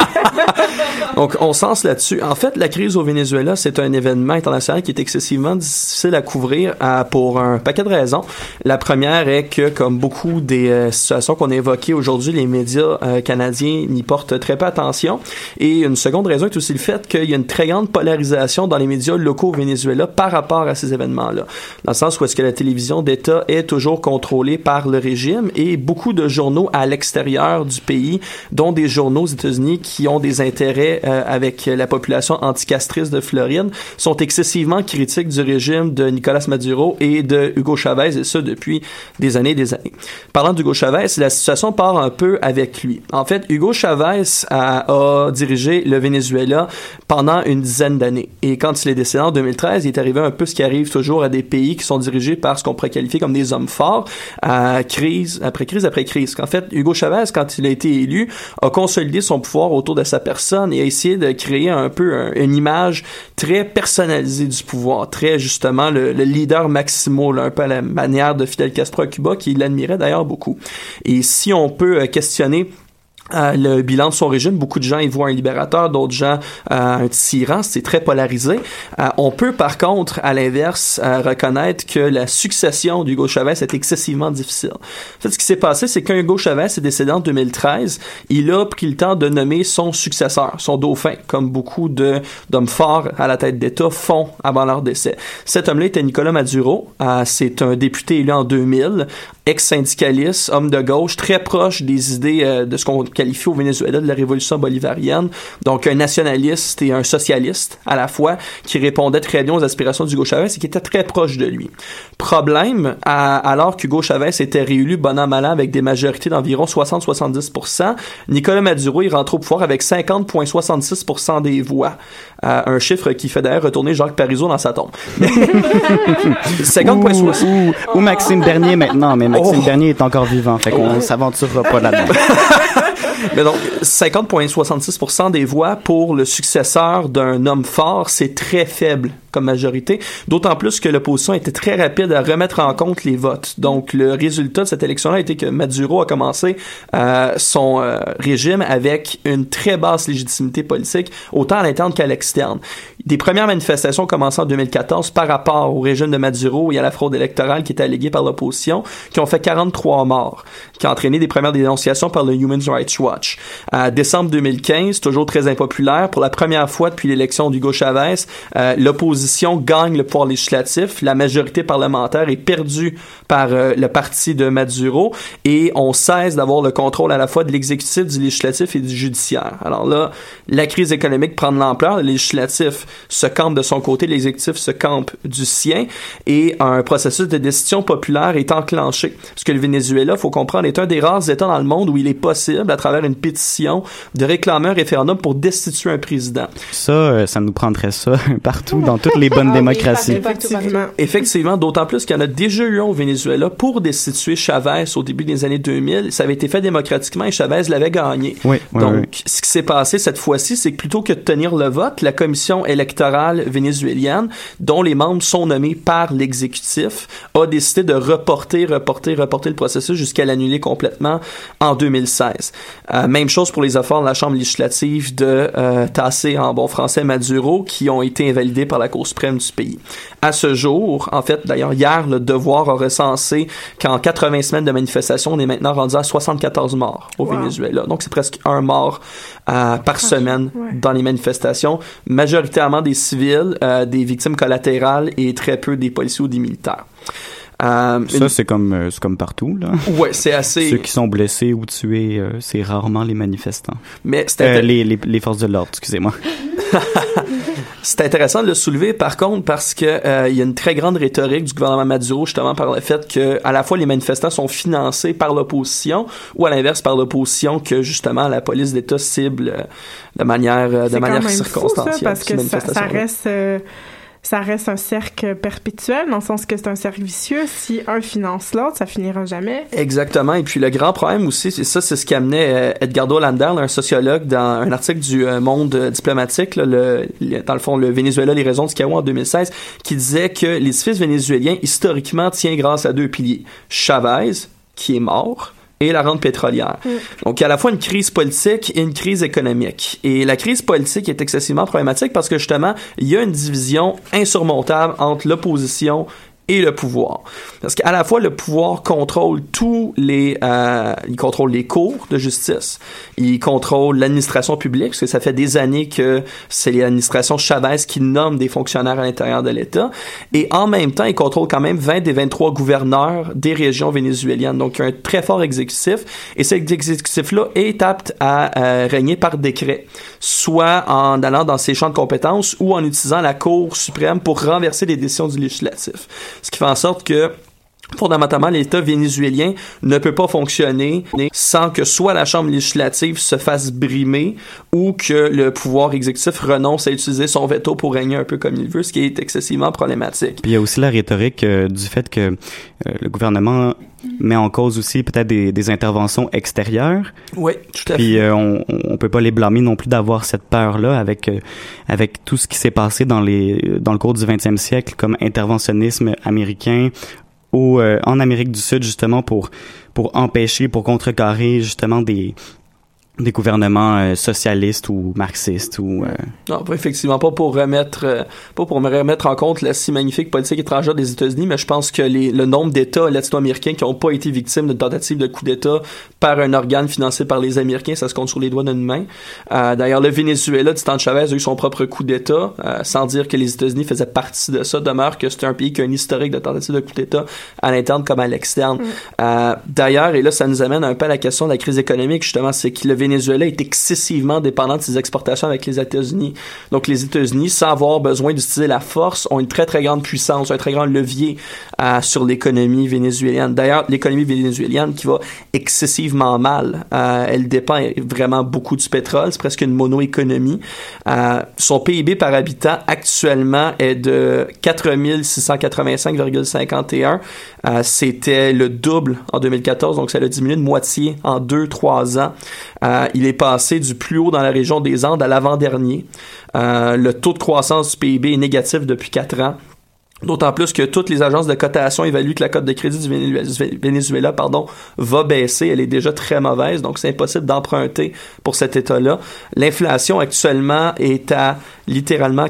Donc, on sens là-dessus. En fait, la crise au Venezuela, c'est un événement international qui est excessivement difficile à couvrir pour un paquet de raisons. La première est que, comme beaucoup des situations qu'on a évoquées aujourd'hui, les médias canadiens n'y portent très peu attention. Et une seconde raison est aussi le fait qu'il y a une très grande polarisation dans les médias locaux au Venezuela par rapport à ces événements-là. Dans le sens où est-ce que la télévision d'État est toujours contrôlée par le régime et beaucoup de journaux à l'extérieur du pays, dont des journaux aux États-Unis qui ont des intérêts avec la population anticastriste de Floride, sont excessivement critiques du régime de Nicolás Maduro et de Hugo Chavez, et ça depuis des années et des années. Parlant d'Hugo Chavez, la situation part un peu avec lui. En fait, Hugo Chavez a dirigé le Venezuela pendant une dizaine d'années. Et quand il est décédé en 2013, il est arrivé un peu ce qui arrive toujours à des pays qui sont dirigés par ce qu'on pourrait qualifier comme des hommes forts, crise après crise après crise. En fait, Hugo Chavez, quand il a été élu, a consolidé son pouvoir autour de sa personne et a essayé de créer un peu une image très personnalisée du pouvoir, très justement le leader Maximo, là, un peu à la manière de Fidel Castro à Cuba, qui l'admirait d'ailleurs beaucoup. Et si on peut questionner le bilan de son régime, beaucoup de gens y voient un libérateur, d'autres gens un tyran, c'est très polarisé. On peut par contre, à l'inverse, reconnaître que la succession d'Hugo Chavez est excessivement difficile. En fait, ce qui s'est passé, c'est quand Hugo Chavez est décédé en 2013, il a pris le temps de nommer son successeur, son dauphin, comme beaucoup d'hommes forts à la tête d'État font avant leur décès. Cet homme-là était Nicolás Maduro, c'est un député élu en 2000, ex-syndicaliste, homme de gauche, très proche des idées de ce qu'on qualifie au Venezuela de la révolution bolivarienne, donc un nationaliste et un socialiste à la fois, qui répondait très bien aux aspirations d'Hugo Chavez et qui était très proche de lui. Problème, alors qu'Hugo Chavez était réélu bon an mal an avec des majorités d'environ 60-70%, Nicolás Maduro est rentré au pouvoir avec 50,66% des voix. Un chiffre qui fait d'ailleurs retourner Jacques Parizeau dans sa tombe. 50,60%. Ou Maxime Bernier maintenant, mais Maxime Bernier est encore vivant, fait qu'on s'aventurera pas là-dedans. Mais donc, 50,66% des voix pour le successeur d'un homme fort, c'est très faible comme majorité, d'autant plus que l'opposition était très rapide à remettre en compte les votes. Donc, le résultat de cette élection-là a été que Maduro a commencé son régime avec une très basse légitimité politique, autant à l'interne qu'à l'externe. Des premières manifestations ont commencé en 2014 par rapport au régime de Maduro et à la fraude électorale qui était alléguée par l'opposition, qui ont fait 43 morts, qui a entraîné des premières dénonciations par le Human Rights Watch. Décembre 2015, toujours très impopulaire, pour la première fois depuis l'élection d'Hugo Chavez, l'opposition gagne le pouvoir législatif, la majorité parlementaire est perdue par le parti de Maduro et on cesse d'avoir le contrôle à la fois de l'exécutif, du législatif et du judiciaire. Alors là, la crise économique prend de l'ampleur, le législatif se campe de son côté, l'exécutif se campe du sien et un processus de décision populaire est enclenché. Parce que le Venezuela, faut comprendre, est un des rares États dans le monde où il est possible, à travers une pétition, de réclamer un référendum pour destituer un président. Ça nous prendrait ça partout, dans toutes toutes les bonnes démocraties. Effectivement, d'autant plus qu'il y en a déjà eu un au Venezuela pour destituer Chavez au début des années 2000. Ça avait été fait démocratiquement et Chavez l'avait gagné. Donc, ce qui s'est passé cette fois-ci, c'est que plutôt que de tenir le vote, la commission électorale vénézuélienne, dont les membres sont nommés par l'exécutif, a décidé de reporter le processus jusqu'à l'annuler complètement en 2016. Même chose pour les efforts de la Chambre législative de tasser en bon français Maduro, qui ont été invalidés par la Cour suprême du pays. À ce jour, en fait, d'ailleurs, hier, le Devoir a recensé qu'en 80 semaines de manifestation, on est maintenant rendu à 74 morts au Venezuela. Donc, c'est presque un mort par semaine dans les manifestations, majoritairement des civils, des victimes collatérales et très peu des policiers ou des militaires. Ça, c'est comme partout, là. Ouais, c'est assez... Ceux qui sont blessés ou tués, c'est rarement les manifestants. Mais c'était... les forces de l'ordre, excusez-moi. C'est intéressant de le soulever, par contre, parce que il y a une très grande rhétorique du gouvernement Maduro, justement, par le fait que, à la fois, les manifestants sont financés par l'opposition, ou à l'inverse, par l'opposition, que, justement, la police d'État cible de manière circonstancielle. C'est quand même fou, ça, parce que ça reste un cercle perpétuel, dans le sens que c'est un cercle vicieux. Si un finance l'autre, ça finira jamais. Exactement. Et puis le grand problème aussi, c'est ce qu'amenait Edgardo Landel, un sociologue, dans un article du Monde diplomatique, là, dans le fond, le Venezuela, les raisons du chaos en 2016, qui disait que l'édifice vénézuélien, historiquement, tient grâce à deux piliers. Chavez, qui est mort, et la rente pétrolière. Donc, il y a à la fois une crise politique et une crise économique. Et la crise politique est excessivement problématique parce que, justement, il y a une division insurmontable entre l'opposition et le pouvoir. Parce qu'à la fois, le pouvoir contrôle il contrôle les cours de justice, il contrôle l'administration publique, parce que ça fait des années que c'est l'administration Chavez qui nomme des fonctionnaires à l'intérieur de l'État, et en même temps, il contrôle quand même 20 des 23 gouverneurs des régions vénézuéliennes. Donc, il y a un très fort exécutif, et cet exécutif-là est apte à régner par décret, soit en allant dans ses champs de compétences ou en utilisant la Cour suprême pour renverser les décisions du législatif. Ce qui fait en sorte que, fondamentalement, l'État vénézuélien ne peut pas fonctionner sans que soit la Chambre législative se fasse brimer ou que le pouvoir exécutif renonce à utiliser son veto pour régner un peu comme il veut, ce qui est excessivement problématique. Puis il y a aussi la rhétorique du fait que le gouvernement met en cause aussi peut-être des interventions extérieures. Oui, tout à fait. Puis on peut pas les blâmer non plus d'avoir cette peur-là avec tout ce qui s'est passé dans le cours du 20e siècle comme interventionnisme américain ou en Amérique du Sud, justement, pour empêcher, pour contrecarrer justement des gouvernements socialistes ou marxistes ou non, effectivement pas pour me remettre en compte la si magnifique politique étrangère des États-Unis, mais je pense que le nombre d'États latino-américains qui n'ont pas été victimes d'une tentative de coup d'État par un organe financé par les Américains, ça se compte sur les doigts d'une main. D'ailleurs, le Venezuela du temps de Chavez a eu son propre coup d'État, sans dire que les États-Unis faisaient partie de ça. Demeure que c'est un pays qui a un historique de tentative de coup d'État à l'interne comme à l'externe. D'ailleurs, et là, ça nous amène un peu à la question de la crise économique, justement, c'est que le Venezuela est excessivement dépendant de ses exportations avec les États-Unis. Donc, les États-Unis, sans avoir besoin d'utiliser la force, ont une très, très grande puissance, un très grand levier sur l'économie vénézuélienne. D'ailleurs, l'économie vénézuélienne qui va excessivement mal, elle dépend vraiment beaucoup du pétrole, c'est presque une mono-économie. Son PIB par habitant, actuellement, est de 4 685,51. C'était le double en 2014, donc ça a diminué de moitié en 2-3 ans. Il est passé du plus haut dans la région des Andes à l'avant-dernier. Le taux de croissance du PIB est négatif depuis 4 ans. D'autant plus que toutes les agences de cotation évaluent que la cote de crédit du Venezuela, va baisser. Elle est déjà très mauvaise, donc c'est impossible d'emprunter pour cet État-là. L'inflation actuellement est à littéralement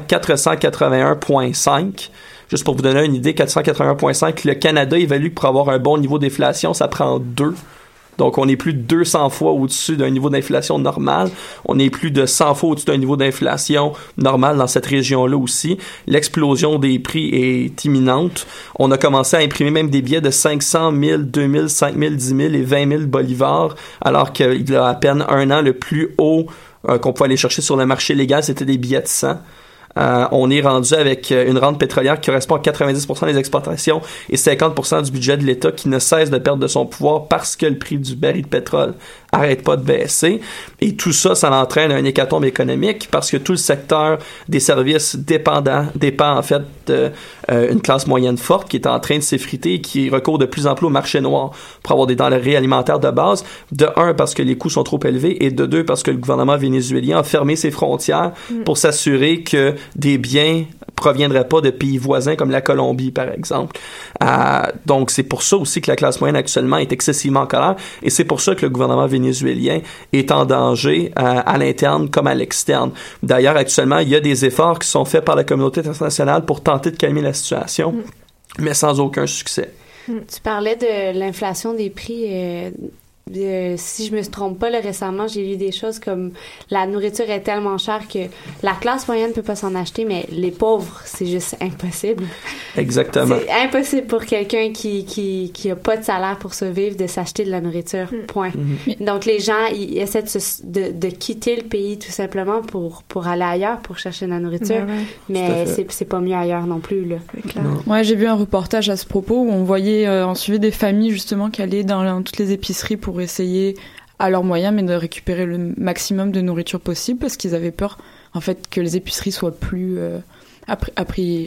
481,5. Juste pour vous donner une idée, 481,5. Le Canada évalue que pour avoir un bon niveau d'inflation, ça prend 2. Donc, on est plus de 200 fois au-dessus d'un niveau d'inflation normal. On est plus de 100 fois au-dessus d'un niveau d'inflation normal dans cette région-là aussi. L'explosion des prix est imminente. On a commencé à imprimer même des billets de 500, 1000, 2000, 5000, 10 000 et 20 000 bolivars, alors qu'il y a à peine un an, le plus haut qu'on pouvait aller chercher sur le marché légal, c'était des billets de 100. On est rendu avec une rente pétrolière qui correspond à 90% des exportations et 50% du budget de l'État qui ne cesse de perdre de son pouvoir parce que le prix du baril de pétrole arrête pas de baisser. Et tout ça, ça entraîne un hécatombe économique parce que tout le secteur des services dépend en fait d'une classe moyenne forte qui est en train de s'effriter et qui recourt de plus en plus au marché noir pour avoir des denrées alimentaires de base. De un, parce que les coûts sont trop élevés, et de deux, parce que le gouvernement vénézuélien a fermé ses frontières pour s'assurer que des biens proviendraient pas de pays voisins comme la Colombie, par exemple. Donc, c'est pour ça aussi que la classe moyenne actuellement est excessivement en colère, et c'est pour ça que le gouvernement vénézuélien est en danger à l'interne comme à l'externe. D'ailleurs, actuellement, il y a des efforts qui sont faits par la communauté internationale pour tenter de calmer la situation, mais sans aucun succès. Tu parlais de l'inflation des prix. Si je me trompe pas, là, récemment, j'ai lu des choses comme la nourriture est tellement chère que la classe moyenne peut pas s'en acheter, mais les pauvres, c'est juste impossible. Exactement. C'est impossible pour quelqu'un qui a pas de salaire pour survivre de s'acheter de la nourriture. Point. Donc, les gens, ils essaient de quitter le pays tout simplement pour aller ailleurs pour chercher de la nourriture. Mais c'est pas mieux ailleurs non plus, là. Ouais, j'ai vu un reportage à ce propos où on voyait, on suivait des familles justement qui allaient dans toutes les épiceries pour essayer à leurs moyens, mais de récupérer le maximum de nourriture possible parce qu'ils avaient peur, en fait, que les épiceries soient plus à prix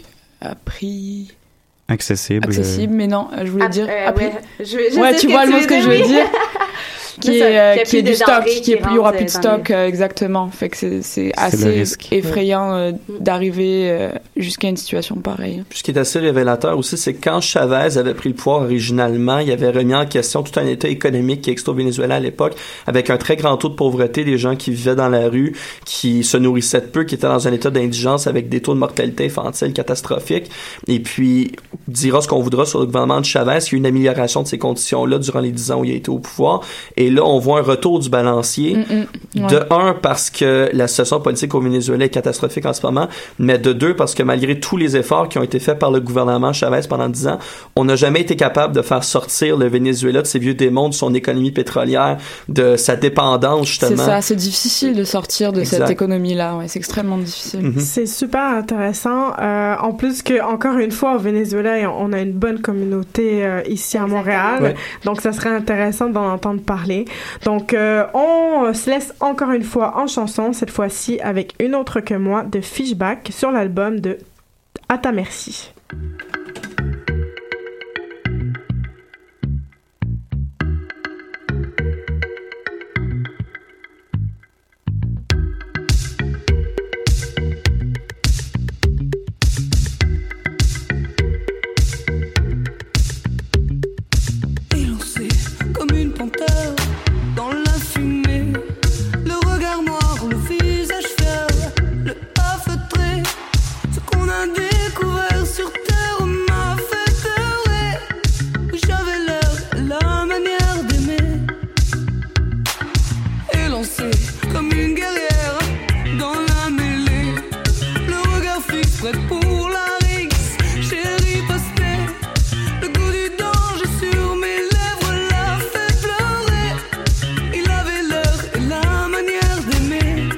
accessible. Mais non, je voulais dire ouais, tu vois le mot ce que je veux dire. qui est du stock, il y aura plus de stock, exactement. Fait que c'est assez effrayant d'arriver jusqu'à une situation pareille. Puis ce qui est assez révélateur aussi, c'est que quand Chavez avait pris le pouvoir originalement, il avait remis en question tout un état économique qui existait au Venezuela à l'époque, avec un très grand taux de pauvreté, des gens qui vivaient dans la rue, qui se nourrissaient de peu, qui étaient dans un état d'indigence avec des taux de mortalité infantile catastrophiques. Et puis, on dira ce qu'on voudra sur le gouvernement de Chavez, il y a eu une amélioration de ces conditions-là durant les 10 ans où il a été au pouvoir. Et là, on voit un retour du balancier. De un, parce que la situation politique au Venezuela est catastrophique en ce moment, mais de deux, parce que malgré tous les efforts qui ont été faits par le gouvernement Chavez pendant 10 ans, on n'a jamais été capable de faire sortir le Venezuela de ses vieux démons, de son économie pétrolière, de sa dépendance, justement. C'est ça, c'est difficile de sortir de cette économie-là. Ouais, c'est extrêmement difficile. C'est super intéressant. En plus que, encore une fois, au Venezuela, on a une bonne communauté ici à Montréal. Donc, ça serait intéressant d'en entendre parler. Donc, on se laisse encore une fois en chanson, cette fois-ci avec Une autre que moi de Fishback sur l'album de À ta merci. Élancé comme une panthère dans la fumée, le regard noir, le visage fier, le pas feutré. Ce qu'on a découvert sur terre m'a fait peurer. J'avais l'air, la manière d'aimer. Élancé comme une guerrière dans la mêlée, le regard fixe prêt pour la rixe. Chérie postée, le goût du danger sur mes lèvres l'a fait pleurer. Il avait l'air et la manière d'aimer.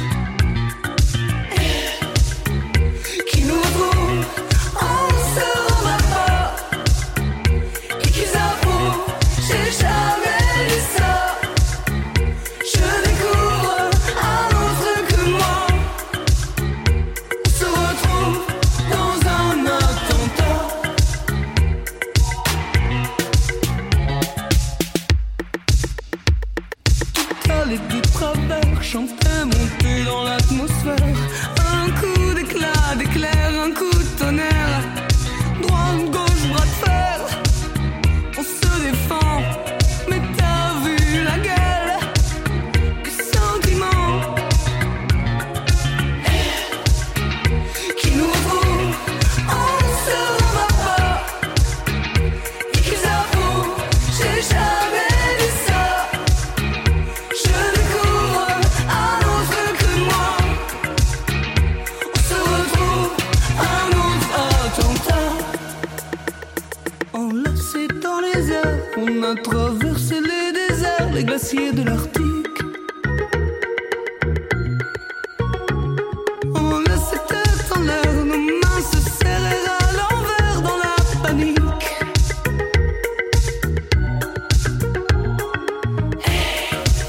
Qui nous retrouve, on se revoit pas. Et qui s'apprend, j'ai jamais dit ça. Je découvre un autre que moi. On se retrouve dans un attentat. Tout allait de travers, chantait, montait dans l'atmosphère. Un coup d'éclat, d'éclair, un coup de tonnerre. Droite, gauche, bras de fer. On se défend, mais t'as vu la gueule du sentiment qui nous retrouve, on se revoit pas. Et qui s'avoue, j'ai jamais dit ça. Je découvre un autre que moi. On se retrouve, un autre attentat. Enlacés dans les airs, on a traversé les déserts, les glaciers de l'Arctique. On laissait tête en l'air, nos mains se serrèrent à l'envers dans la panique.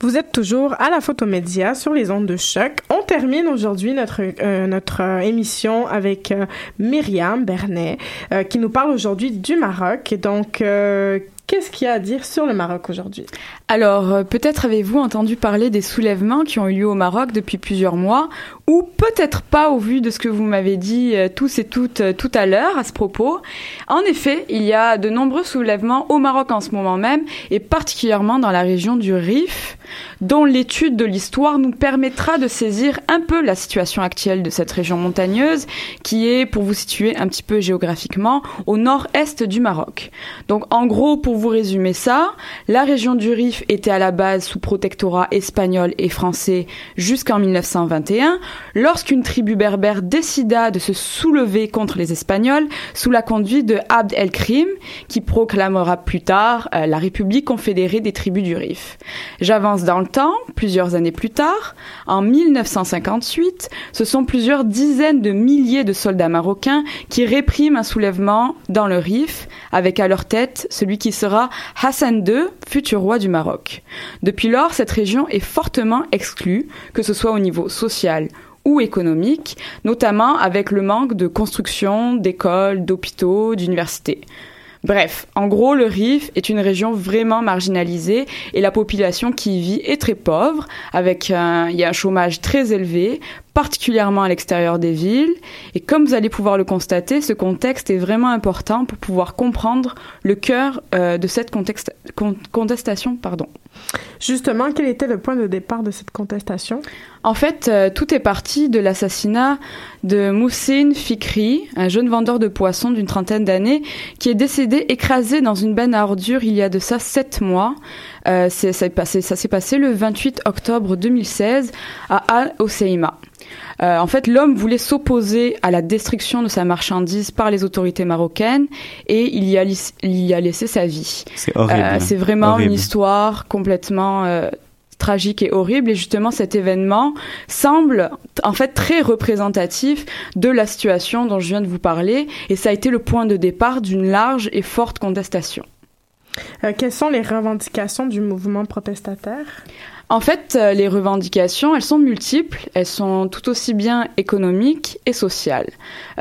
Vous êtes toujours à la Photomédia sur les ondes de choc. On termine aujourd'hui notre émission avec Myriam Bernet qui nous parle aujourd'hui du Maroc. Donc, qu'est-ce qu'il y a à dire sur le Maroc aujourd'hui? Alors, peut-être avez-vous entendu parler des soulèvements qui ont eu lieu au Maroc depuis plusieurs mois, ou peut-être pas au vu de ce que vous m'avez dit tous et toutes tout à l'heure à ce propos. En effet, il y a de nombreux soulèvements au Maroc en ce moment même, et particulièrement dans la région du Rif, dont l'étude de l'histoire nous permettra de saisir un peu la situation actuelle de cette région montagneuse, qui est, pour vous situer un petit peu géographiquement, au nord-est du Maroc. Donc, en gros, pour vous résumer ça, la région du Rif était à la base sous protectorat espagnol et français jusqu'en 1921, lorsqu'une tribu berbère décida de se soulever contre les Espagnols sous la conduite de Abd el-Krim, qui proclamera plus tard la République confédérée des tribus du Rif. J'avance dans le temps, plusieurs années plus tard, en 1958, ce sont plusieurs dizaines de milliers de soldats marocains qui répriment un soulèvement dans le Rif, avec à leur tête celui qui sera Hassan II, futur roi du Maroc. Depuis lors, cette région est fortement exclue, que ce soit au niveau social ou économique, notamment avec le manque de construction, d'écoles, d'hôpitaux, d'universités. Bref, en gros, le Rif est une région vraiment marginalisée et la population qui y vit est très pauvre, il y a un chômage très élevé, particulièrement à l'extérieur des villes. Et comme vous allez pouvoir le constater, ce contexte est vraiment important pour pouvoir comprendre le cœur de cette contestation. Justement, quel était le point de départ de cette contestation? En fait, tout est parti de l'assassinat de Moussine Fikri, un jeune vendeur de poissons d'une trentaine d'années, qui est décédé écrasé dans une benne à ordures il y a de ça 7 mois. Ça s'est passé le 28 octobre 2016 à Al-Hoceima. En fait, l'homme voulait s'opposer à la destruction de sa marchandise par les autorités marocaines et il y a laissé sa vie. C'est horrible. C'est vraiment une histoire complètement tragique et horrible, et justement cet événement semble en fait très représentatif de la situation dont je viens de vous parler, et ça a été le point de départ d'une large et forte contestation. Quelles sont les revendications du mouvement protestataire? En fait, les revendications, elles sont multiples, elles sont tout aussi bien économiques et sociales.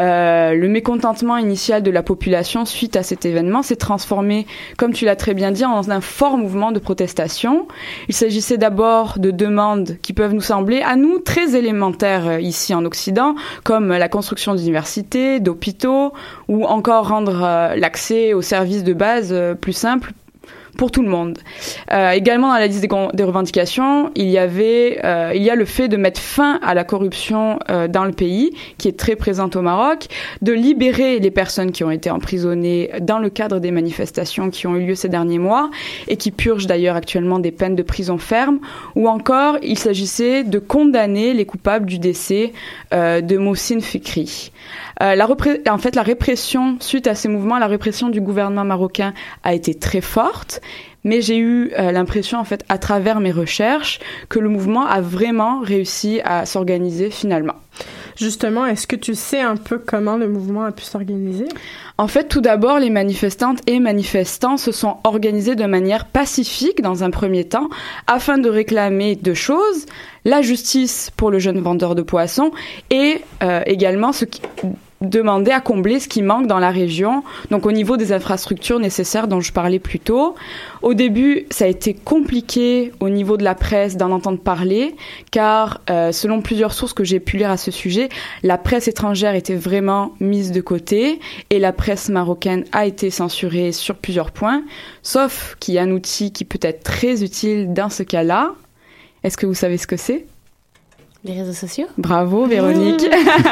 Le mécontentement initial de la population suite à cet événement s'est transformé, comme tu l'as très bien dit, en un fort mouvement de protestation. Il s'agissait d'abord de demandes qui peuvent nous sembler, à nous, très élémentaires ici en Occident, comme la construction d'universités, d'hôpitaux, ou encore rendre l'accès aux services de base plus simple pour tout le monde. Également dans la liste des revendications, il y a le fait de mettre fin à la corruption dans le pays, qui est très présente au Maroc, de libérer les personnes qui ont été emprisonnées dans le cadre des manifestations qui ont eu lieu ces derniers mois et qui purgent d'ailleurs actuellement des peines de prison ferme, ou encore il s'agissait de condamner les coupables du décès de Moussine Fikri. La répression, suite à ces mouvements, la répression du gouvernement marocain a été très forte, mais j'ai eu l'impression, en fait, à travers mes recherches, que le mouvement a vraiment réussi à s'organiser finalement. Justement, est-ce que tu sais un peu comment le mouvement a pu s'organiser? En fait, tout d'abord, les manifestantes et manifestants se sont organisés de manière pacifique dans un premier temps, afin de réclamer 2 choses: la justice pour le jeune vendeur de poissons et également demander à combler ce qui manque dans la région, donc au niveau des infrastructures nécessaires dont je parlais plus tôt. Au début, ça a été compliqué au niveau de la presse d'en entendre parler, car selon plusieurs sources que j'ai pu lire à ce sujet, la presse étrangère était vraiment mise de côté et la presse marocaine a été censurée sur plusieurs points, sauf qu'il y a un outil qui peut être très utile dans ce cas-là. Est-ce que vous savez ce que c'est? Les réseaux sociaux. Bravo, Véronique.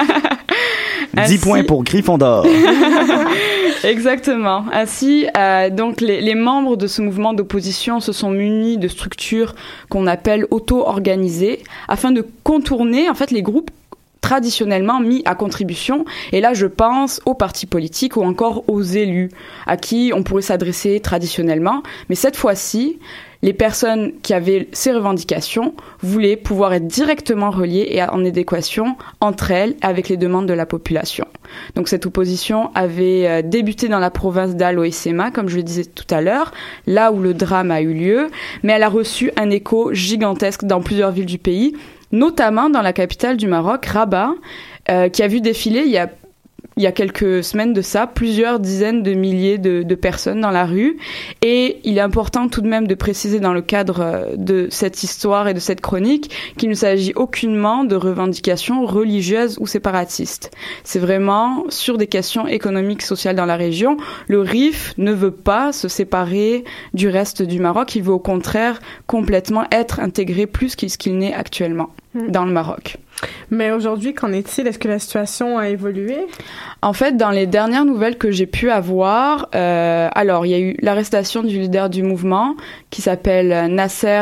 10 points pour Gryffondor. Exactement. Ainsi, donc les membres de ce mouvement d'opposition se sont munis de structures qu'on appelle auto-organisées afin de contourner en fait les groupes traditionnellement mis à contribution. Et là, je pense aux partis politiques ou encore aux élus à qui on pourrait s'adresser traditionnellement. Mais cette fois-ci, les personnes qui avaient ces revendications voulaient pouvoir être directement reliées et en adéquation entre elles avec les demandes de la population. Donc cette opposition avait débuté dans la province d'Al-Hoceima, comme je le disais tout à l'heure, là où le drame a eu lieu, mais elle a reçu un écho gigantesque dans plusieurs villes du pays, notamment dans la capitale du Maroc, Rabat, qui a vu défiler il y a quelques semaines de ça, plusieurs dizaines de milliers de personnes dans la rue. Et il est important tout de même de préciser dans le cadre de cette histoire et de cette chronique qu'il ne s'agit aucunement de revendications religieuses ou séparatistes. C'est vraiment sur des questions économiques, sociales dans la région. Le RIF ne veut pas se séparer du reste du Maroc. Il veut au contraire complètement être intégré plus qu'il n'est actuellement dans le Maroc. Mais aujourd'hui, qu'en est-il? Est-ce que la situation a évolué? En fait, dans les dernières nouvelles que j'ai pu avoir, alors il y a eu l'arrestation du leader du mouvement qui s'appelle Nasser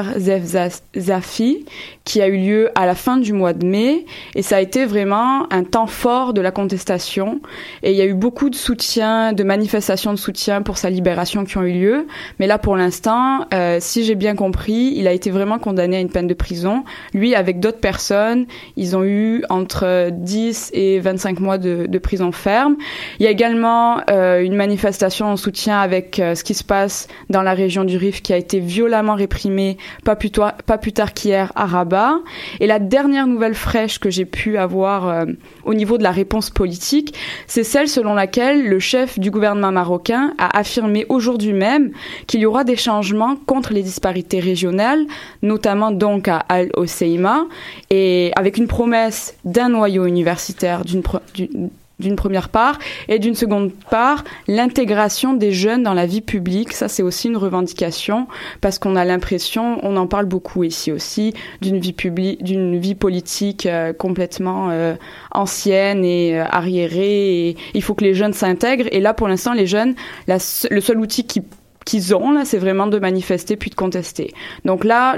Zefzafi, qui a eu lieu à la fin du mois de mai, et ça a été vraiment un temps fort de la contestation, et il y a eu beaucoup de soutien, de manifestations de soutien pour sa libération qui ont eu lieu, mais là pour l'instant, si j'ai bien compris, il a été vraiment condamné à une peine de prison. Lui, avec d'autres personnes, ils ont eu entre 10 et 25 mois de prison ferme. Il y a également une manifestation en soutien avec ce qui se passe dans la région du Rif qui a été violemment réprimée pas plus tard qu'hier à Rabat. Et la dernière nouvelle fraîche que j'ai pu avoir au niveau de la réponse politique, c'est celle selon laquelle le chef du gouvernement marocain a affirmé aujourd'hui même qu'il y aura des changements contre les disparités régionales, notamment donc à Al-Hoceima, et avec une promesse d'un noyau universitaire d'une première part, et d'une seconde part, l'intégration des jeunes dans la vie publique. Ça, c'est aussi une revendication, parce qu'on a l'impression, on en parle beaucoup ici aussi, d'une vie politique complètement ancienne et arriérée, et il faut que les jeunes s'intègrent. Et là, pour l'instant, les jeunes, le seul outil qu'ils ont, là, c'est vraiment de manifester puis de contester. Donc là,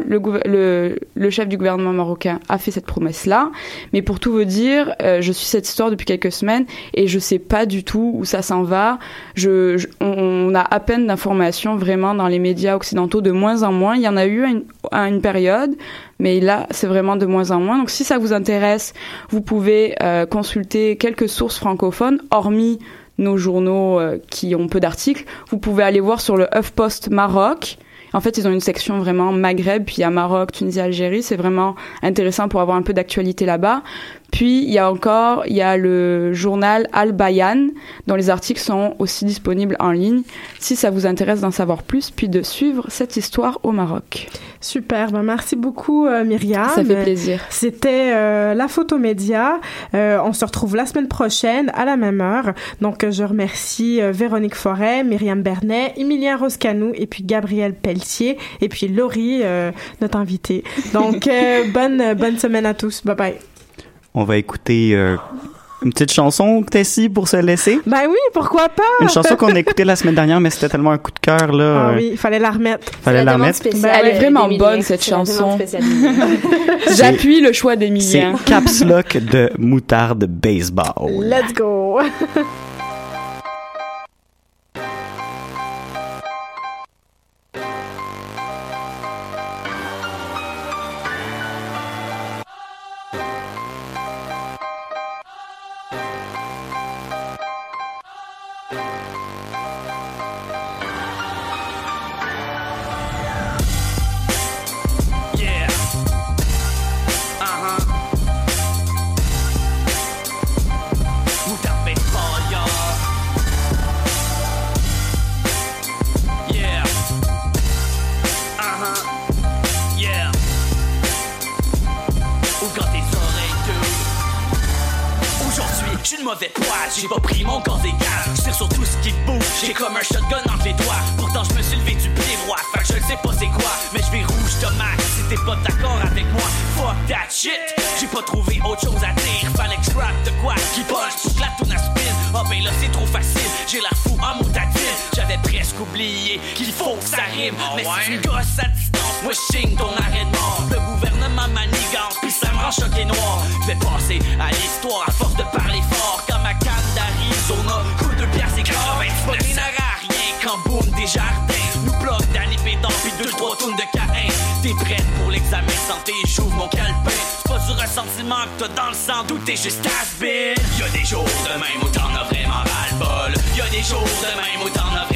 le chef du gouvernement marocain a fait cette promesse-là, mais pour tout vous dire, je suis cette histoire depuis quelques semaines et je sais pas du tout où ça s'en va. On a à peine d'informations vraiment dans les médias occidentaux, de moins en moins. Il y en a eu à une période, mais là, c'est vraiment de moins en moins. Donc si ça vous intéresse, vous pouvez consulter quelques sources francophones, hormis nos journaux qui ont peu d'articles. Vous pouvez aller voir sur le HuffPost Maroc. En fait, ils ont une section vraiment Maghreb, puis il y a Maroc, Tunisie, Algérie. C'est vraiment intéressant pour avoir un peu d'actualité là-bas. Puis, il y a le journal Al-Bayan, dont les articles sont aussi disponibles en ligne, si ça vous intéresse d'en savoir plus, puis de suivre cette histoire au Maroc. Super, merci beaucoup Myriam. Ça fait plaisir. C'était la Photomédia. On se retrouve la semaine prochaine à la même heure. Donc, je remercie Véronique Forêt, Myriam Bernet, Emilien Roscanou, et puis Gabriel Pelletier, et puis Laurie, notre invitée. Donc, bonne semaine à tous. Bye bye. On va écouter une petite chanson, Tessie, pour se laisser. Ben oui, pourquoi pas? Une chanson qu'on a écoutée la semaine dernière, mais c'était tellement un coup de cœur, là. Ah oui, il fallait la remettre. Fallait la remettre. Elle est vraiment bonne, cette chanson. J'appuie le choix d'Emilien. C'est Caps Lock de Moutarde Baseball. Let's go! J'ai pas pris mon corps d'égal, je tire sur tout ce qui bouge. J'ai comme un shotgun entre les doigts. Pourtant je me suis levé du pied droit. Fait que je sais pas c'est quoi, mais je vais rouge tomate. Si t'es pas d'accord avec moi, fuck that shit. J'ai pas trouvé autre chose à dire. Fallait que je rappe de quoi qui punch pour que la toune à spin. Ah ben là c'est trop facile, j'ai l'air fou en moutatine. J'avais presque presque oublié qu'il faut que ça rime. Mais si tu me gosses à distance, moi je signe ton arrêt de mort. Le gouvernement manigance, pis ça me rend choqué noir. Je vais passer à l'histoire à force de parler fort. Comme ma canne d'Arizona, coule de pierre c'est grave. Pas à rien quand boum des jardins nous bloque Danny Pédant pis 2-3 tonnes de Caïn. T'es prête pour l'examen santé, j'ouvre mon calepin. C'est pas du ressentiment que t'as dans le sang, d'où t'es juste has-been. Y'a des jours de même où t'en as vraiment ras-le-bol. Y'a des jours de même où t'en as vraiment